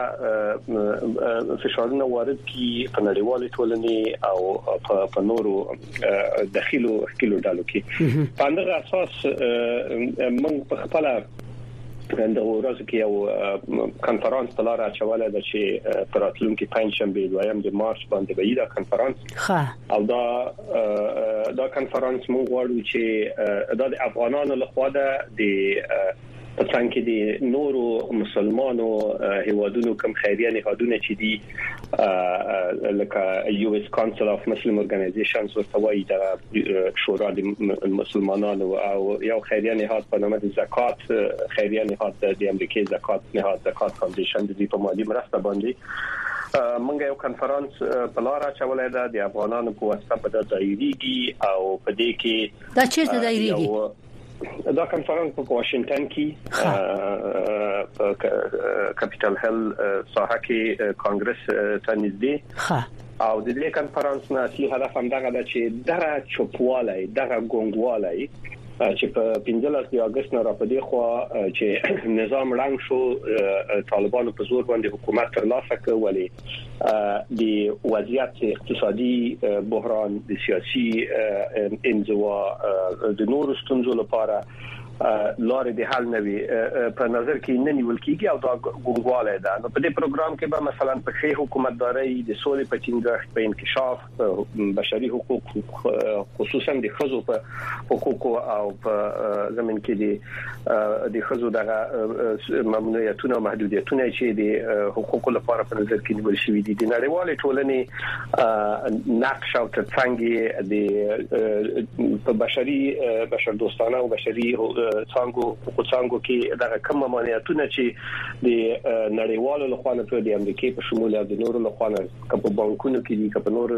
ته فشارونه وارد کی په نړیوالې ټولنې او په نورو داخلو کلو ډالو کې په اندغه اساس موږ په خپل د ورځ کې یو کانفرنس په لار اچوله د چې پراتلونکو پنځشنبه دویم د مارچ باندې به دا کانفرنس او دا دا کانفرنس موږ غواړو چې د افغانانو لخوا د په څنګه دي نورو مسلمانو هیوادونو کوم خیریه نهادونه چې دي لکه یو اس کونسل اف مسلم اورګنایزیشنز ورتوي د شورا د مسلمانانو او یو خیریه نهاد په نامه د زکات خیریه نهاد د امریکای زکات نهاد زکات فاونډیشن د په مالی مرسته باندې منګه یو کانفرنس په لار اچولای دا د افغانانو په واسطه په دایریږي او په دې کې دا چیرته دایریږي دا کانفرنس په واشنگټن کې په کاپټل هل ساحه کې کانګرس ته نږدې او د دې کانفرنس نه اصلي هدف هم دا ده چې دغه چوپوالای دغه ګونګوالای چې په پنځلس د اگست نه راپدې خو چې نظام رنګ شو طالبانو په زور باندې حکومت ترلاسه کړولې د وضعیت اقتصادي بحران د سیاسي انزوا د نورو ستونزو لپاره لارې د حل نوي په نظر کې نه نیول کیږي او دا ګونګواله ده نو په دې پروګرام کې به مثلا په خې حکومتداري د سولې په ټینګښت په انکشاف بشري حقوق خصوصا د خزو په حقوق او په زمين کې د د خزو دغه ممنوعیتونه او محدودیتونه چې د حقوق لپاره په نظر کې نیول شوی دي د نړیوالې ټولنې نقش او ترڅنګ د په بشري بشر دوستانه او بشري څنګه حقوق څنګه کې دا کوم ممانعتونه چې د نړیوالو لخوا نه د امریکای په شمول د نورو لخوا نه کپ بانکونو کې دي کپ نور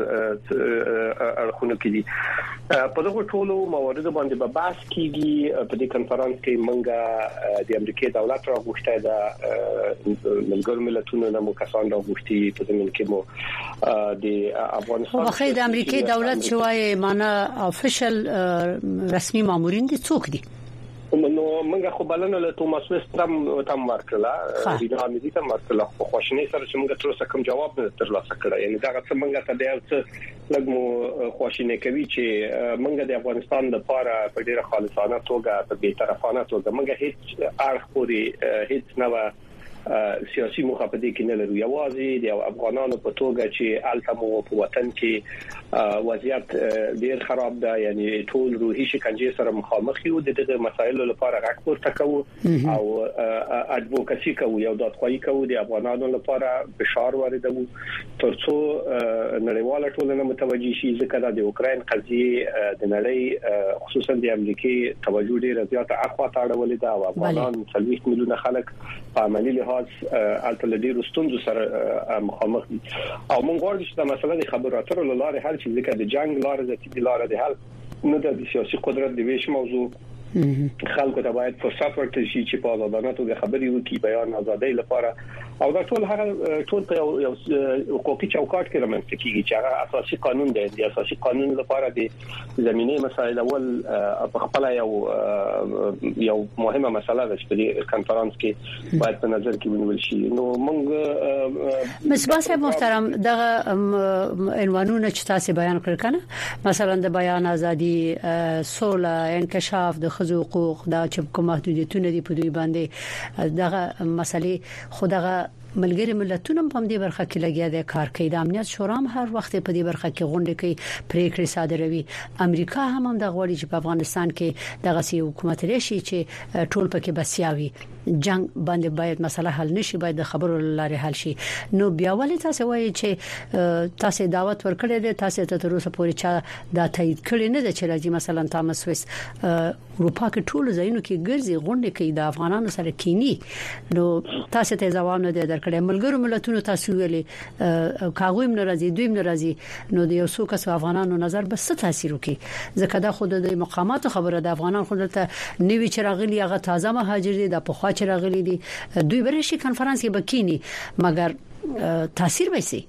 اړخونو کې دي په دغه ټولو موارد باندې به بحث کیږي په دې کانفرنس کې منګه د امریکای دولت راغوښته ده ملګر ملتونو نه مو کسان راغوښتي په دې کې مو د افغانستان خو د امریکای دولت شوی معنا افیشل رسمي مامورین دي څوک دي نو موږ خو بلنه له توماس وسترم تم ورکړه رینا مې دې تم ورکړه خو خوشنې سره چې موږ تر اوسه کوم جواب نه ترلاسه کړی یعنی دا څه موږ ته د څه لګمو خوشنې کوي چې موږ د افغانستان لپاره په ډیره خالصانه توګه په بې طرفانه توګه موږ هیڅ اړخ پوري هیڅ نه سیاسي مخابره کې نه لرو یوازې د افغانانو په توګه چې التمو په وطن کې وضعیت ډیر خراب ده یعنی ټول روحي شکنجه سره مخامخ یو د دغه مسایلو لپاره غږ پورته کوو او اډوکاسي کوو یو دادخواهی کوو د افغانانو لپاره فشار واردو ترڅو نړیواله ټولنه متوجي شي ځکه د اوکرين قضیه د نړۍ خصوصا د امریکای توجه ډیر زیاته اخوا تاړولې ده او افغانان څلويخ میلیونه خلک په عملي لحاظ الټلدي رستونځ سره مخامخ دي او موږ غواړو چې د مسله د خبرو اترو لاره حل شي ځکه د جنگ لاره د دې لاره د حل نه د سیاسي قدرت د ویش موضوع خلکو ته باید فرصت ورکړل شي چې په آزادانه توګه خبري وکړي بیان ازادۍ لپاره او دا ټول هغه ټول په یو حقوقي چوکاټ کې رامنځته کیږي چې هغه اساسي قانون دی د اساسي قانون لپاره د زمينه مسایل اول په خپل یو یو مهمه مسله ده چې په کانفرنس کې باید په نظر کې ونیول شي نو موږ مصباح صاحب محترم دغه عنوانونه چې تاسو بیان کړل کنه مثلا د بیان ازادي سوله انکشاف د خزو حقوق دا چې کوم محدودیتونه دي په دوی باندې دغه مسلې خودغه ملګری ملتونه په دې برخه کې لګیا دي کار کوي د امنیت شورا هم هر وخت په دې برخه کې غونډه کوي پریکړې صادروي امریکا هم هم د غوړي چې په افغانستان کې دغه سي حکومت لري چې ټول پکې بسیاوي جنگ باندې باید مسله حل نشي باید د خبرو لارې حل شي نو بیا ولې تاسو وایي چې تاسو دعوت ورکړی دی تاسو ته تر اوسه پورې چا دا تایید کړی نه دی چې راځي مثلا تامس ویس اروپا کې ټول ځایونو کې ګرځي غونډه کوي د افغانانو سره کینی نو تاسو ته ځواب نه دی درکړی ملګرو ملتونو تاسو ویلي کاغویم ناراضي دویم ناراضي نو د یو څو کس افغانانو نظر بس تاثیر وکي ځکه دا خود د مقامات خبره د افغانان خود ته نوی چراغلی هغه تازه مهاجر دي د پخوا چراغلی دي دوی برشي کانفرنس کې بکینی مګر تاثیر وایي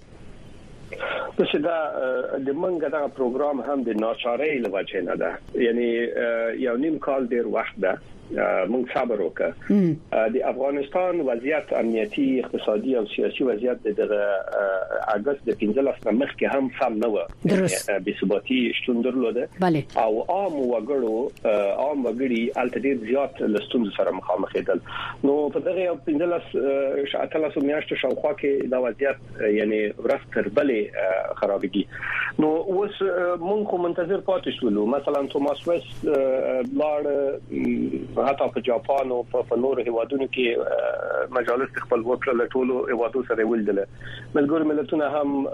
چې دا د منګه دا پروګرام هم د ناچارۍ لوجه نه ده یعنی یو نیم کال ډیر وخت ده موږ صبر وکړو د افغانستان وضعیت امنیتي اقتصادي او سیاسي وضعیت د اگست د پنځلس مخکې هم سم نه و بې ثباتی شتون درلوده او عام وګړو عام وګړي الټډیر زیات لستون سره مخامخ دي نو په دغه پنځلس شاتلس میاشتو شاوخوا کې دا وضعیت یعنی ورځ تر بلې خرابېږي نو اوس موږ خو منتظر پاتې شولو مثلا توماس ویس لاړ حتی په جاپان او په نورو هیوادونو کې مجالس خپل وکړه ټولو هیوادو سره ولدل ملګر ملتونه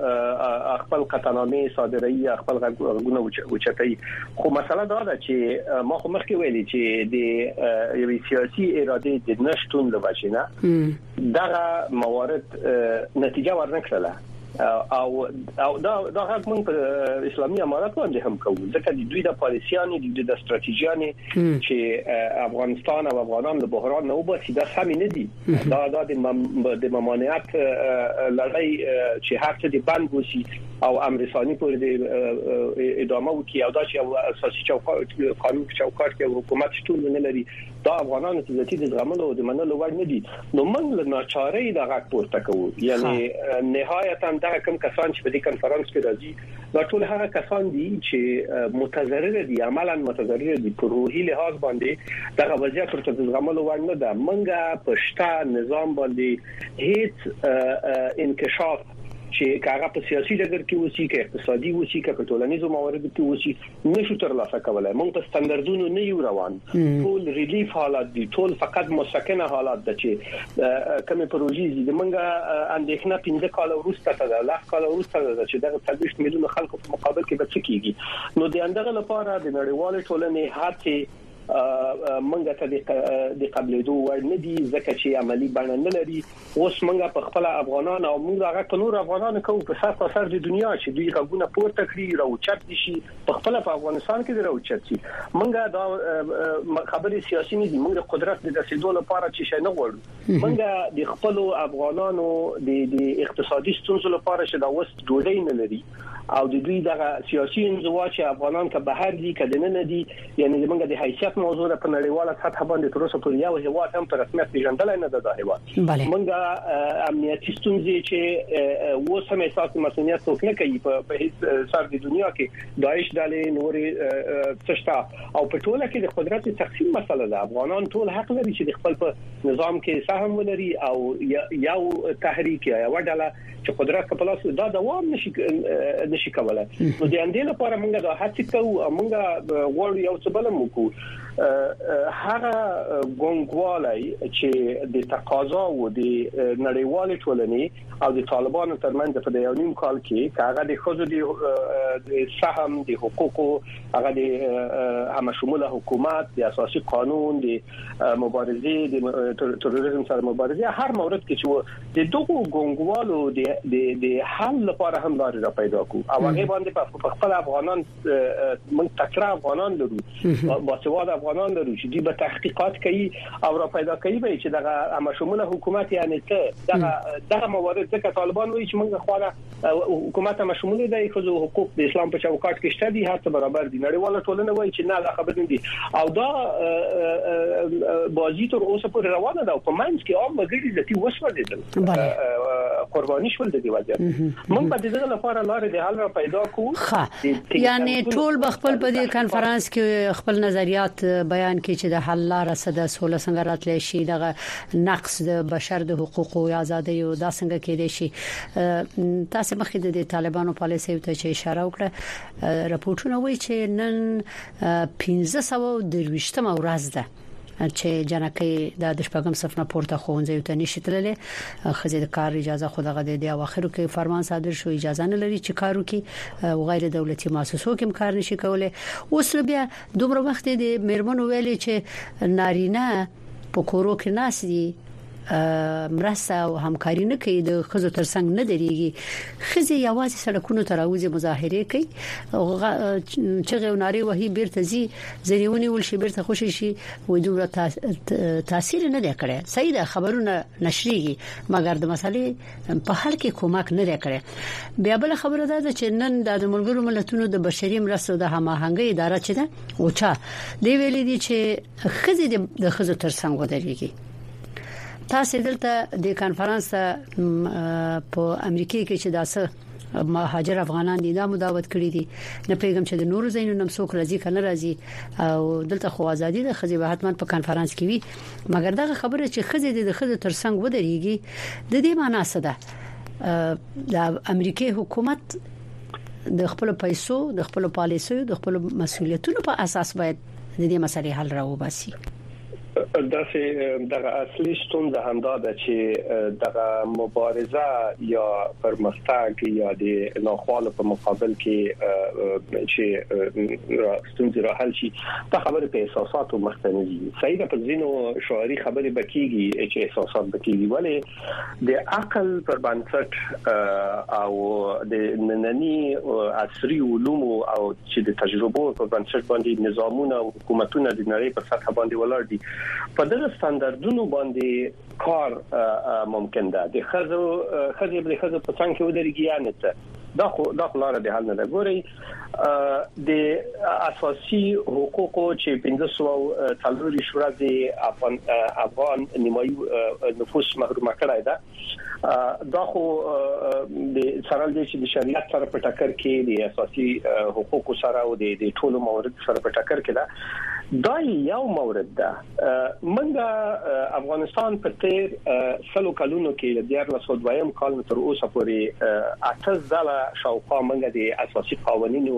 هم خپل قطعنامې صادري خپل غوونه وچتای خو مسله دا ده چې ما خو مخکې ویلي چې د یوې سیاسي اراده د نشټون له وجې نه دغه موارد نتیجه ورنکړه او او دا دا حق موږ په اسلامي امارات باندې هم کوو ځکه د دوی د پالیسیانو د د استراتیژیانو چې افغانستان او افغانان له بحران نه وباسي دا سم نه دي دا د د ممانعت لړۍ چې هر څه د بند وسی او امرسانی پورې ادامه وکي او دا چې اساسي چوکاټ قانون چوکاټ کې حکومت شتون نه لري دا افغانانو ته د دې زغملو او د منلو وړ نه دي نو موږ له ناچارۍ د غږ پورته کوو یعنی نهایتا دا کوم کسان چې په دې کنفرانس کې راځي دا ټول هغه کسان دي چې متضرر دي عملاً متضرر دي په روحي لحاظ باندې دا وضعیت ورته زغملو وړ نه ده موږ په شته نظام باندې هیڅ انکشاف چې کاغه په سیاسي ډګر کې وسی کې اقتصادي وسی کې په ټولنیزو مواردو کې وسی نشو ترلاسه کولای موږ په ستاندردونو نه یو روان ټول ریلیف حالات دي ټول فقط مسکنه حالات دي چې کومه پروژې دي موږ اندېښنه پنځه کال وروسته ته ده لاس کال وروسته ده چې دغه څلوېښت میلیون خلکو په مقابل کې به څه کیږي نو د اندغه لپاره د نړیوال ټولنې هڅه منګه ته د قبلېدو ور نه دي ځکه چې عملی بڼه نه لري اوس منګه په خپل افغانان او موږ هغه ټول افغانان کوو په سر سر د دنیا چې دوی غوونه پورته کړی راوچت دي شي په خپل په افغانستان کې راوچت شي منګه دا خبري سیاسي نه دي موږ قدرت د رسیدو لپاره چې شي نه غواړو منګه د خپل افغانانو د اقتصادي ستونزو لپاره چې دا وست ډوډۍ نه لري او د دوی دغه سیاسي انزوا چې افغانان که بهر دي کله نه دي یعنی موږ د حیثیت موضوع په نړیواله سطح باندې تر اوسه پورې یو هیواد هم په رسمیت پیژندل نه ده دا هیواد موږ امنیتي ستونزې چې اوس هم احساس مسؤلیت څوک نه کوي په هیڅ سر د دنیا کې داعش ډلې نورې څشتا او په ټوله کې د قدرت تقسیم مسله ده افغانان ټول حق لري چې خپل په نظام کې سهم ولري او یو تحریک یا یو ډله چې قدرت په لاس دا دوام نشي نشي کولای نو د اندې لپاره موږ دا هڅه کوو موږ غواړو یو څه بل موکو هغه ګونګوالای چې د تقاضا او د نړیوال ټولنې او د طالبانو ترمنځ په یو نیم کال کې هغه د خود د سهم د حقوقو هغه د هم شموله حکومت د اساسي قانون د مبارزه د تروریزم سره مبارزه هر مورد کې چې د دوه ګونګوالو د د د حل لپاره هم لارې را پیدا کو او هغه باندې په خپل افغانان من تکرار افغانان لرو باسواده افغانان لرو چې دوی به تحقیقات کوي او را پیدا کوي به چې دغه هم شموله حکومت یعنی څه دغه دغه موارد ځکه طالبان وایي چې موږ خو حکومت هم شموله د خو حقوق د اسلام په چوکاټ کې شته دي هر څه برابر دي نړیواله ټولنه وایي چې نه دا خبر نه دي او دا بازی تر اوسه پورې روانه ده او په منځ کې عام وګړي د تی وسوړل قرباني شول د دی وجه موږ په دې لپاره لارې د حل را پیدا کوو یعنی ټول بخپل په دې کانفرنس کې خپل نظریات بیان کړي چې د حل لار سره سوله څنګه راتلی شي دغه نقص د بشر د حقوقو او ازادۍ او دا څنګه کېدای شي تاسو مخکې د طالبانو پالیسي ته چې اشاره وکړه راپورټونه وایي چې نن پنځه سوه درويشتمه ورځ ده چې جنکې د شپږم صف نه پورته خوندې ته نشي تللې خزې د کار اجازه خو دغه د اواخرو کې فرمان صادر شو اجازه نه لري چې کارو کې او غیر دولتي مؤسسو کې کار نشي کولای اوس بیا دومره وخت د میرمنو ویلي چې نارینه په کورو کې ناس دي مرسته او همکاري نه کوي د خزو ترڅنګ نه دريږي خزي یوازې سړکونو تراوزي مظاهره کوي چې غوناري وهي بیرته زی زریونی ول شي بیرته خوشي شي وې دومره تاثیر نه دی کړی صحیح ده خبرونه نشريږي مګر د مسلې په حل کې کومک نه دی کړی بیا بل خبره ده چې نن د ملګرو ملتونو د بشري مرستو د هماهنګي اداره چې ده او چا دی ویلي دي چې خزي د خزو ترڅنګ ودرېږي تاسو دلته د کانفرنس په امریکا کې چې داسه مهاجر افغانان دي دا مداوت کړی دي نه پیغام چې د نورو زینو نم څوک راځي کنه راځي او دلته خو ازادي د خزي به حتمان په کانفرنس کې وي مګر دا خبره چې خزي د خزي ترڅنګ ودرېږي د دې معنی څه ده د امریکای حکومت د خپل پیسو د خپل پالیسیو د خپل مسولیتونو په اساس باید د دې مسلې حل راوباسي دا چې دغه اصلي ستونزه هم دا ده چې دغه مبارزه یا پرمختګ یا د ناخوالو په مقابل کې چې ستونزې را حل شي دا خبره په احساساتو مختنوي صحیح ده په ځینو شعاري خبره بکیږي چې احساسات بکیږي ولی د عقل پر بنسټ او د ننني عصري علوم او چې د تجربو پر بنسټ باندې نظامونه او حکومتونه د نړۍ په سطح باندې ولاړ دي په دغه ستاندردونو باندې کار ممکن ده د خزو خزي بل خزو په څنګه ودرېږي نه ته دا خو دا لاره د حل نه ده ګوري د اساسي حقوقو چې پنځه سوه څلور شورای افغان افغان نیمایي نفوس محروم کړای ده دا خو د سره د شریعت سره په ټکر کې د اساسي حقوقو سره او د ټولو موارد سره په ټکر کې ده دا یو مورد ده منګه افغانستان په تیر سلو کلونو کې د دیار لسو دویم کال تر اوسه پورې اته ځله شاوخوا منګه د اساسي قوانینو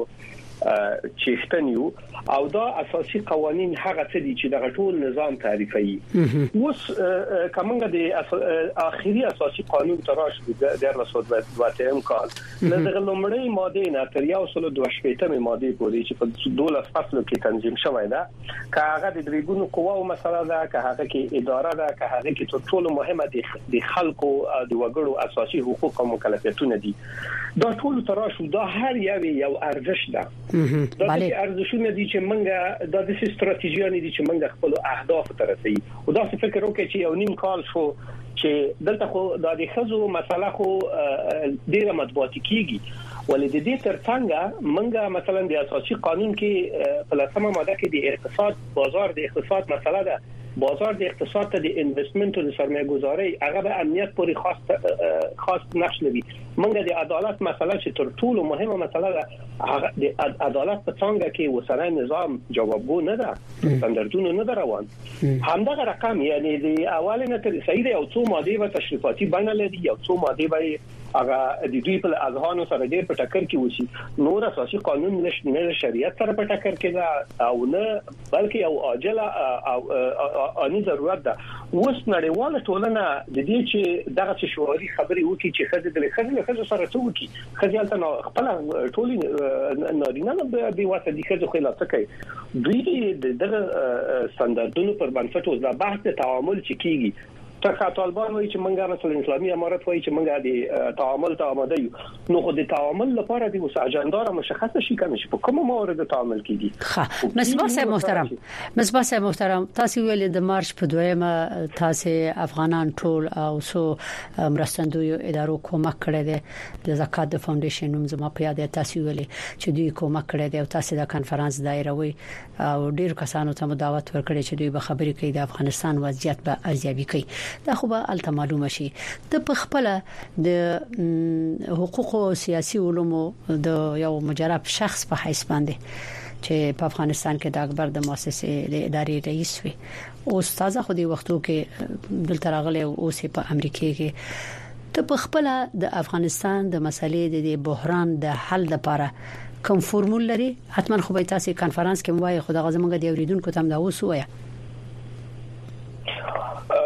چیشتنیو او دا اساسي قوانين هغه څه دي چې د ټول نظام تعریفي اوس کومه د اخیری اساسي قانون تراش د رسول واتم کال د لومړی ماده نه تر یو سل دوه شپږمه ماده پورې چې په دولس فصلو کې تنظیم شوی ده که هغه د دریګونو قواو مسله ده که هغه کې اداره ده که هغه کې ټول مهمه د خلکو د وګړو اساسي حقوق او مکلفیتونه دي دا ټول تراش دا هر یو یو ارزښت ده دا چې ارزښتونه دي چې منګه د دې ستراتیژیانې دي چې منګه خپل اهداف ته رسېږي او دا څه فکر وکړي چې یو نیم کال شو چې دلته خو د دې خزو مسله خو ډیره مطبوعاتي کیږي ولې د دې ترڅنګ منګه مثلا د اساسي قانون کې په لسمه ماده کې د اقتصاد بازار د اقتصاد مسله ده بازار د اقتصاد ته د انویسټمنت او سرمایه‌گذاري هغه به امنیت پورې خاص خاص نقش لري منګه د عدالت مسله چې تر ټولو مهمه مسله ده د عدالت په څنګه کې وسره نظام جوابګو نه ده ستاندردونه نه روان همدغه رقم یعنی د اولنه تر سیده او څو ماده و تشریفاتي بڼه لري او څو ماده به هغه د دوی په اذهان سره ډېر په ټکر کې وسی نور اساسي قانون نه شریعت سره په ټکر کې ده او نه بلکې یو عاجله او اني ضرورت ده اوس نړیواله ټولنه د دې چې دغه شعوري خبري وکړي چې خځه د خځه خځه سره څه وکړي خځه البته خپل ټولي نارینه به واسه د خځه خلاف کوي دوی دغه ستاندردونو پر بنسټ اوس د بحث تعامل چې کیږي ترڅو طالبان وایي چې منګه مثلا اسلامي امارات وایي چې منګه د تعامل ته آماده یو نو خو د تعامل لپاره د اوس اجنډا را مشخصه شي کنه چې په کومه موارد تعامل کیږي ښه مصباح صاحب محترم مصباح صاحب محترم تاسو ویل د مارچ په دویمه تاسو افغانان ټول او سو مرستندوی ادارو کومک کړی دی د زکات د فاونډیشن هم زما په یاد تاسو ویل چې دوی کومک کړی دی او تاسو د کانفرنس دایره وي او ډیر کسانو ته دعوت ورکړي چې دوی به خبرې کوي د افغانستان وضعیت به ارزیابي کوي دا خو به الته معلومه شي ته په خپل د حقوق او سیاسي علومو د یو مجرب شخص په حیث باندې چې په افغانستان کې د اکبر د مؤسسې د ادارې رئیس وي او استاد خو د وختو کې دلته راغلی او اوس په امریکا کې ته په خپل د افغانستان د مسلې د بحران د حل لپاره کوم فرمول لري حتمان خو به تاسو کانفرنس کې موایي خدای غزمنګ دی اوریدونکو تم دا وسویا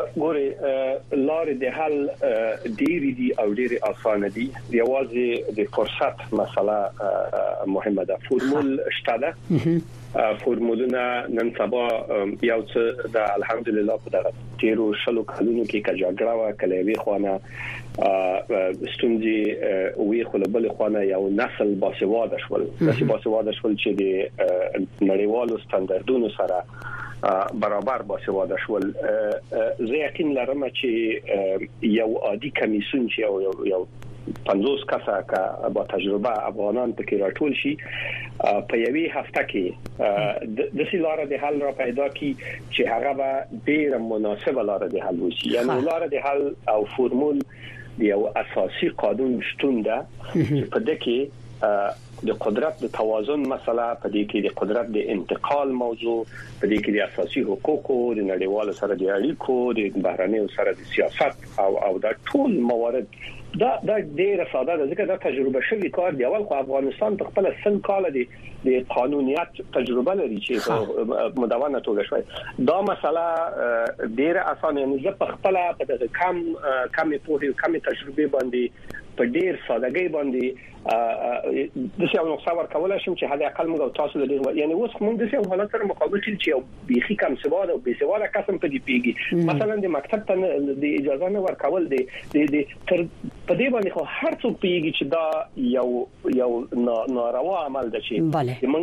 ګوري لارې د حل ډېری دي او ډېری اسانه دي یوازې د فرصت مسله مهمه ده فورمول شته ده فورمولونه نن سبا یو څه د الحمدلله په دغه تیرو شلو کلونو کې کجاګړه وا کلوي خوانه ستونزې وی خپل خوانه یو نسل باسواده شول چې باسواده شول چې د نړیوالو ستاندردونو سره برابر باسواده شول زه یقین لرم چې یو عادي کمیسیون چې یو یو پنځوس کسه کا با تجربه افغانان په کې راټول شي په یوې هفته کې د سیلاره د حل را پیدا کی چې هغه به ډیر مناسبه لاره د حل وشي یعنی لاره د حل او فورمول یو اساسي قانون شتون ده په دې کې د قدرت د توازن مسله په دې کې د قدرت د انتقال موضوع په دې کې د اساسي حقوقو د نړیوالو سره د اړیکو د بهرنیو سره د سیاست او او د ټول موارد دا دا ډیره ساده ده ځکه دا تجربه شوی کار دی اول خو افغانستان په خپل سن کال دی د قانونیت تجربه لري چې مدونه توګه شوی دا مسله ډیره اسانه نه ده په خپل په کم کم په کم تجربه باندې په ډیر سادهګۍ باندې د څه نو څور کولای شم چې هدا اقل موږ تاسو د یعنی اوس موږ د څه حالت سره مقابل چې یو بيخي کم سواده او بيسواده قسم په دې پیږي مثلا د مکتب ته د اجازه نه ورکول دي د تر په دې باندې خو هر څوک پیږي چې دا یو یو ناروا عمل ده چې موږ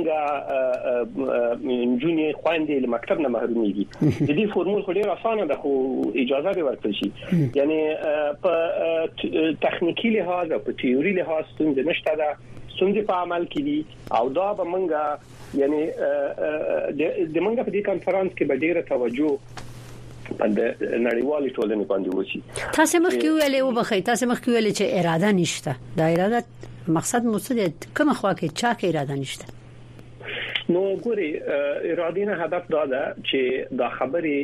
انجونی خويندې له مکتب نه محروميږي د دې فورمول خو ډیر اسانه ده خو اجازه به ورکړي شي یعنی په تخنیکی لحاظ او په تیوري لحاظ څنګه نشته دا څنګه په عمل کې دي او دا به مونږه یعنی د مونږه په دې کانفرنس کې به ډیره توجه په نړیوالي ټولنې باندې وشي تاسو مخکې ویلې او بخې تاسو مخکې ویلې چې اراده نشته دا اراده مقصد مقصد کوم خوا کې چا کې اراده نشته نو ګوري ارادینه هدف دا ده چې دا خبرې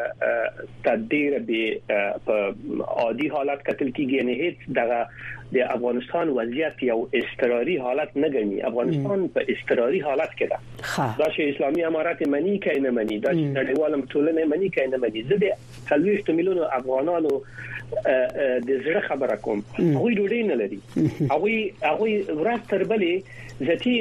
تدبیر به په عادي حالت کتل کېږي نه هیڅ دغه د افغانستان وضعیت یو استقراري حالت نه غني افغانستان په استقراري حالت کې ده دا چې اسلامي امارات منی کې نه منی دا چې نړیوال ټولنه منی کې نه منی زه د څلوېښت میلیونو افغانانو د زړه خبره کوم هغه ډوډۍ نه لري هغه هغه ورځ تر بلې ذاتي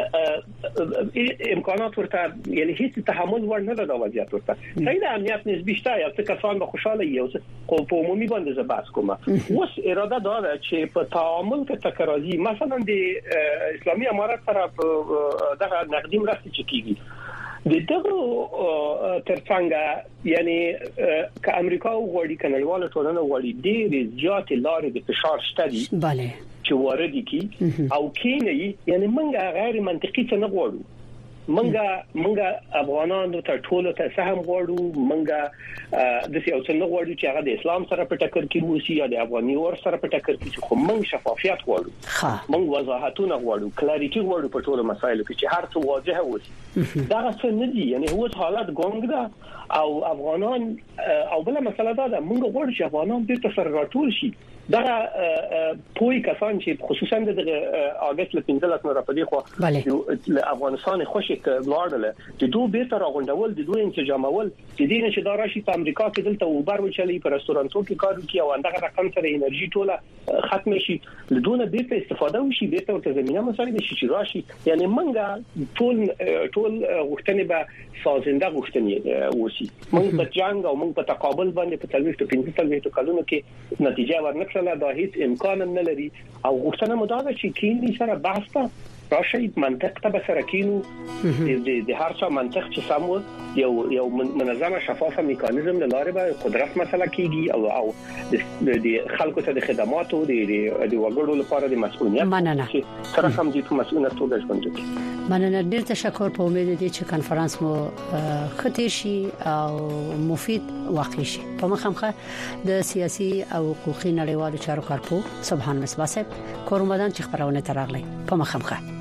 امکانات ورته یعنی هیڅ تحمل ور نه ده وضعیت ورته صحیح ده امنیت نسبی شته یو څه کسان به خوشاله یو څه په عمومي باندې زباس کومه اوس اراده دا ده چې په تعامل کې تکراري مثلا د اسلامي امارات سره دغه نقدي مرستې چکیږي د دغه ترڅنګ یعنی ک امریکا او غوړي کنړوال ټولنه غوړي ډېر زیات لارې د فشار شته دي bale چې وارد کی او کینې یعنی منګه غیر منطقي څه نه غوړو منګه منګه افغانانو ته ټولو ته سهم غوړو منګه د سیاو څه نه غوړو چې هغه د اسلام سره په ټکر کې وسی یا د افغاني ور سره په ټکر کې خو منګ شفافیت غوړو منګ وضاحتونه غوړو کلاریټي غوړو په ټولو مسایلو کې چې هر څه واضح وسی دا څه نه دي یعنی هو حالت ګونګ ده او افغانان او بل مسله دا ده موږ غوړو چې افغانان د تفر راټول شي دا پوي کسان چې خصوصا د اگست ل پنځلس نو راپدې خو د افغانستان خوشی لاړل چې دوه به تر غونډول د دوه انتظامول چې دینه چې دا راشي په امریکا کې دلته اوبر وچلې په رستورانتو کې کار کوي او اندغه رقم سره انرژي ټوله ختم شي له دونه به استفاده وشي به تر زمينه مسایل شي چې راشي یعنی منګه ټول ټول غوښتنې به سازنده غوښتنې وشي موږ په جنگ او موږ په تقابل باندې په څلوېښت پنځه کلونو کې نتیجه ورنکړه دا هیڅ امکان نه لري او غوښتنه مداده چې کینی سره بحث ته راشي منطق ته به سره کینو د هر څه منطق چې سمو یو یو منظمه شفافه میکانیزم له لارې به قدرت مسله کیږي او او د خلکو ته د خدماتو د د وګړو لپاره د مسؤلیت چې سره هم دي په مسؤلیت توګه ژوند کوي مننه ډیر تشکر په امید دي چې کانفرنس مو خطر شي او مفید واقع شي په مخامخه د سیاسي او حقوقي نړیوالو چارو کارپو سبحان مصباح صاحب کومدان چې خبرونه ترغلي په مخامخه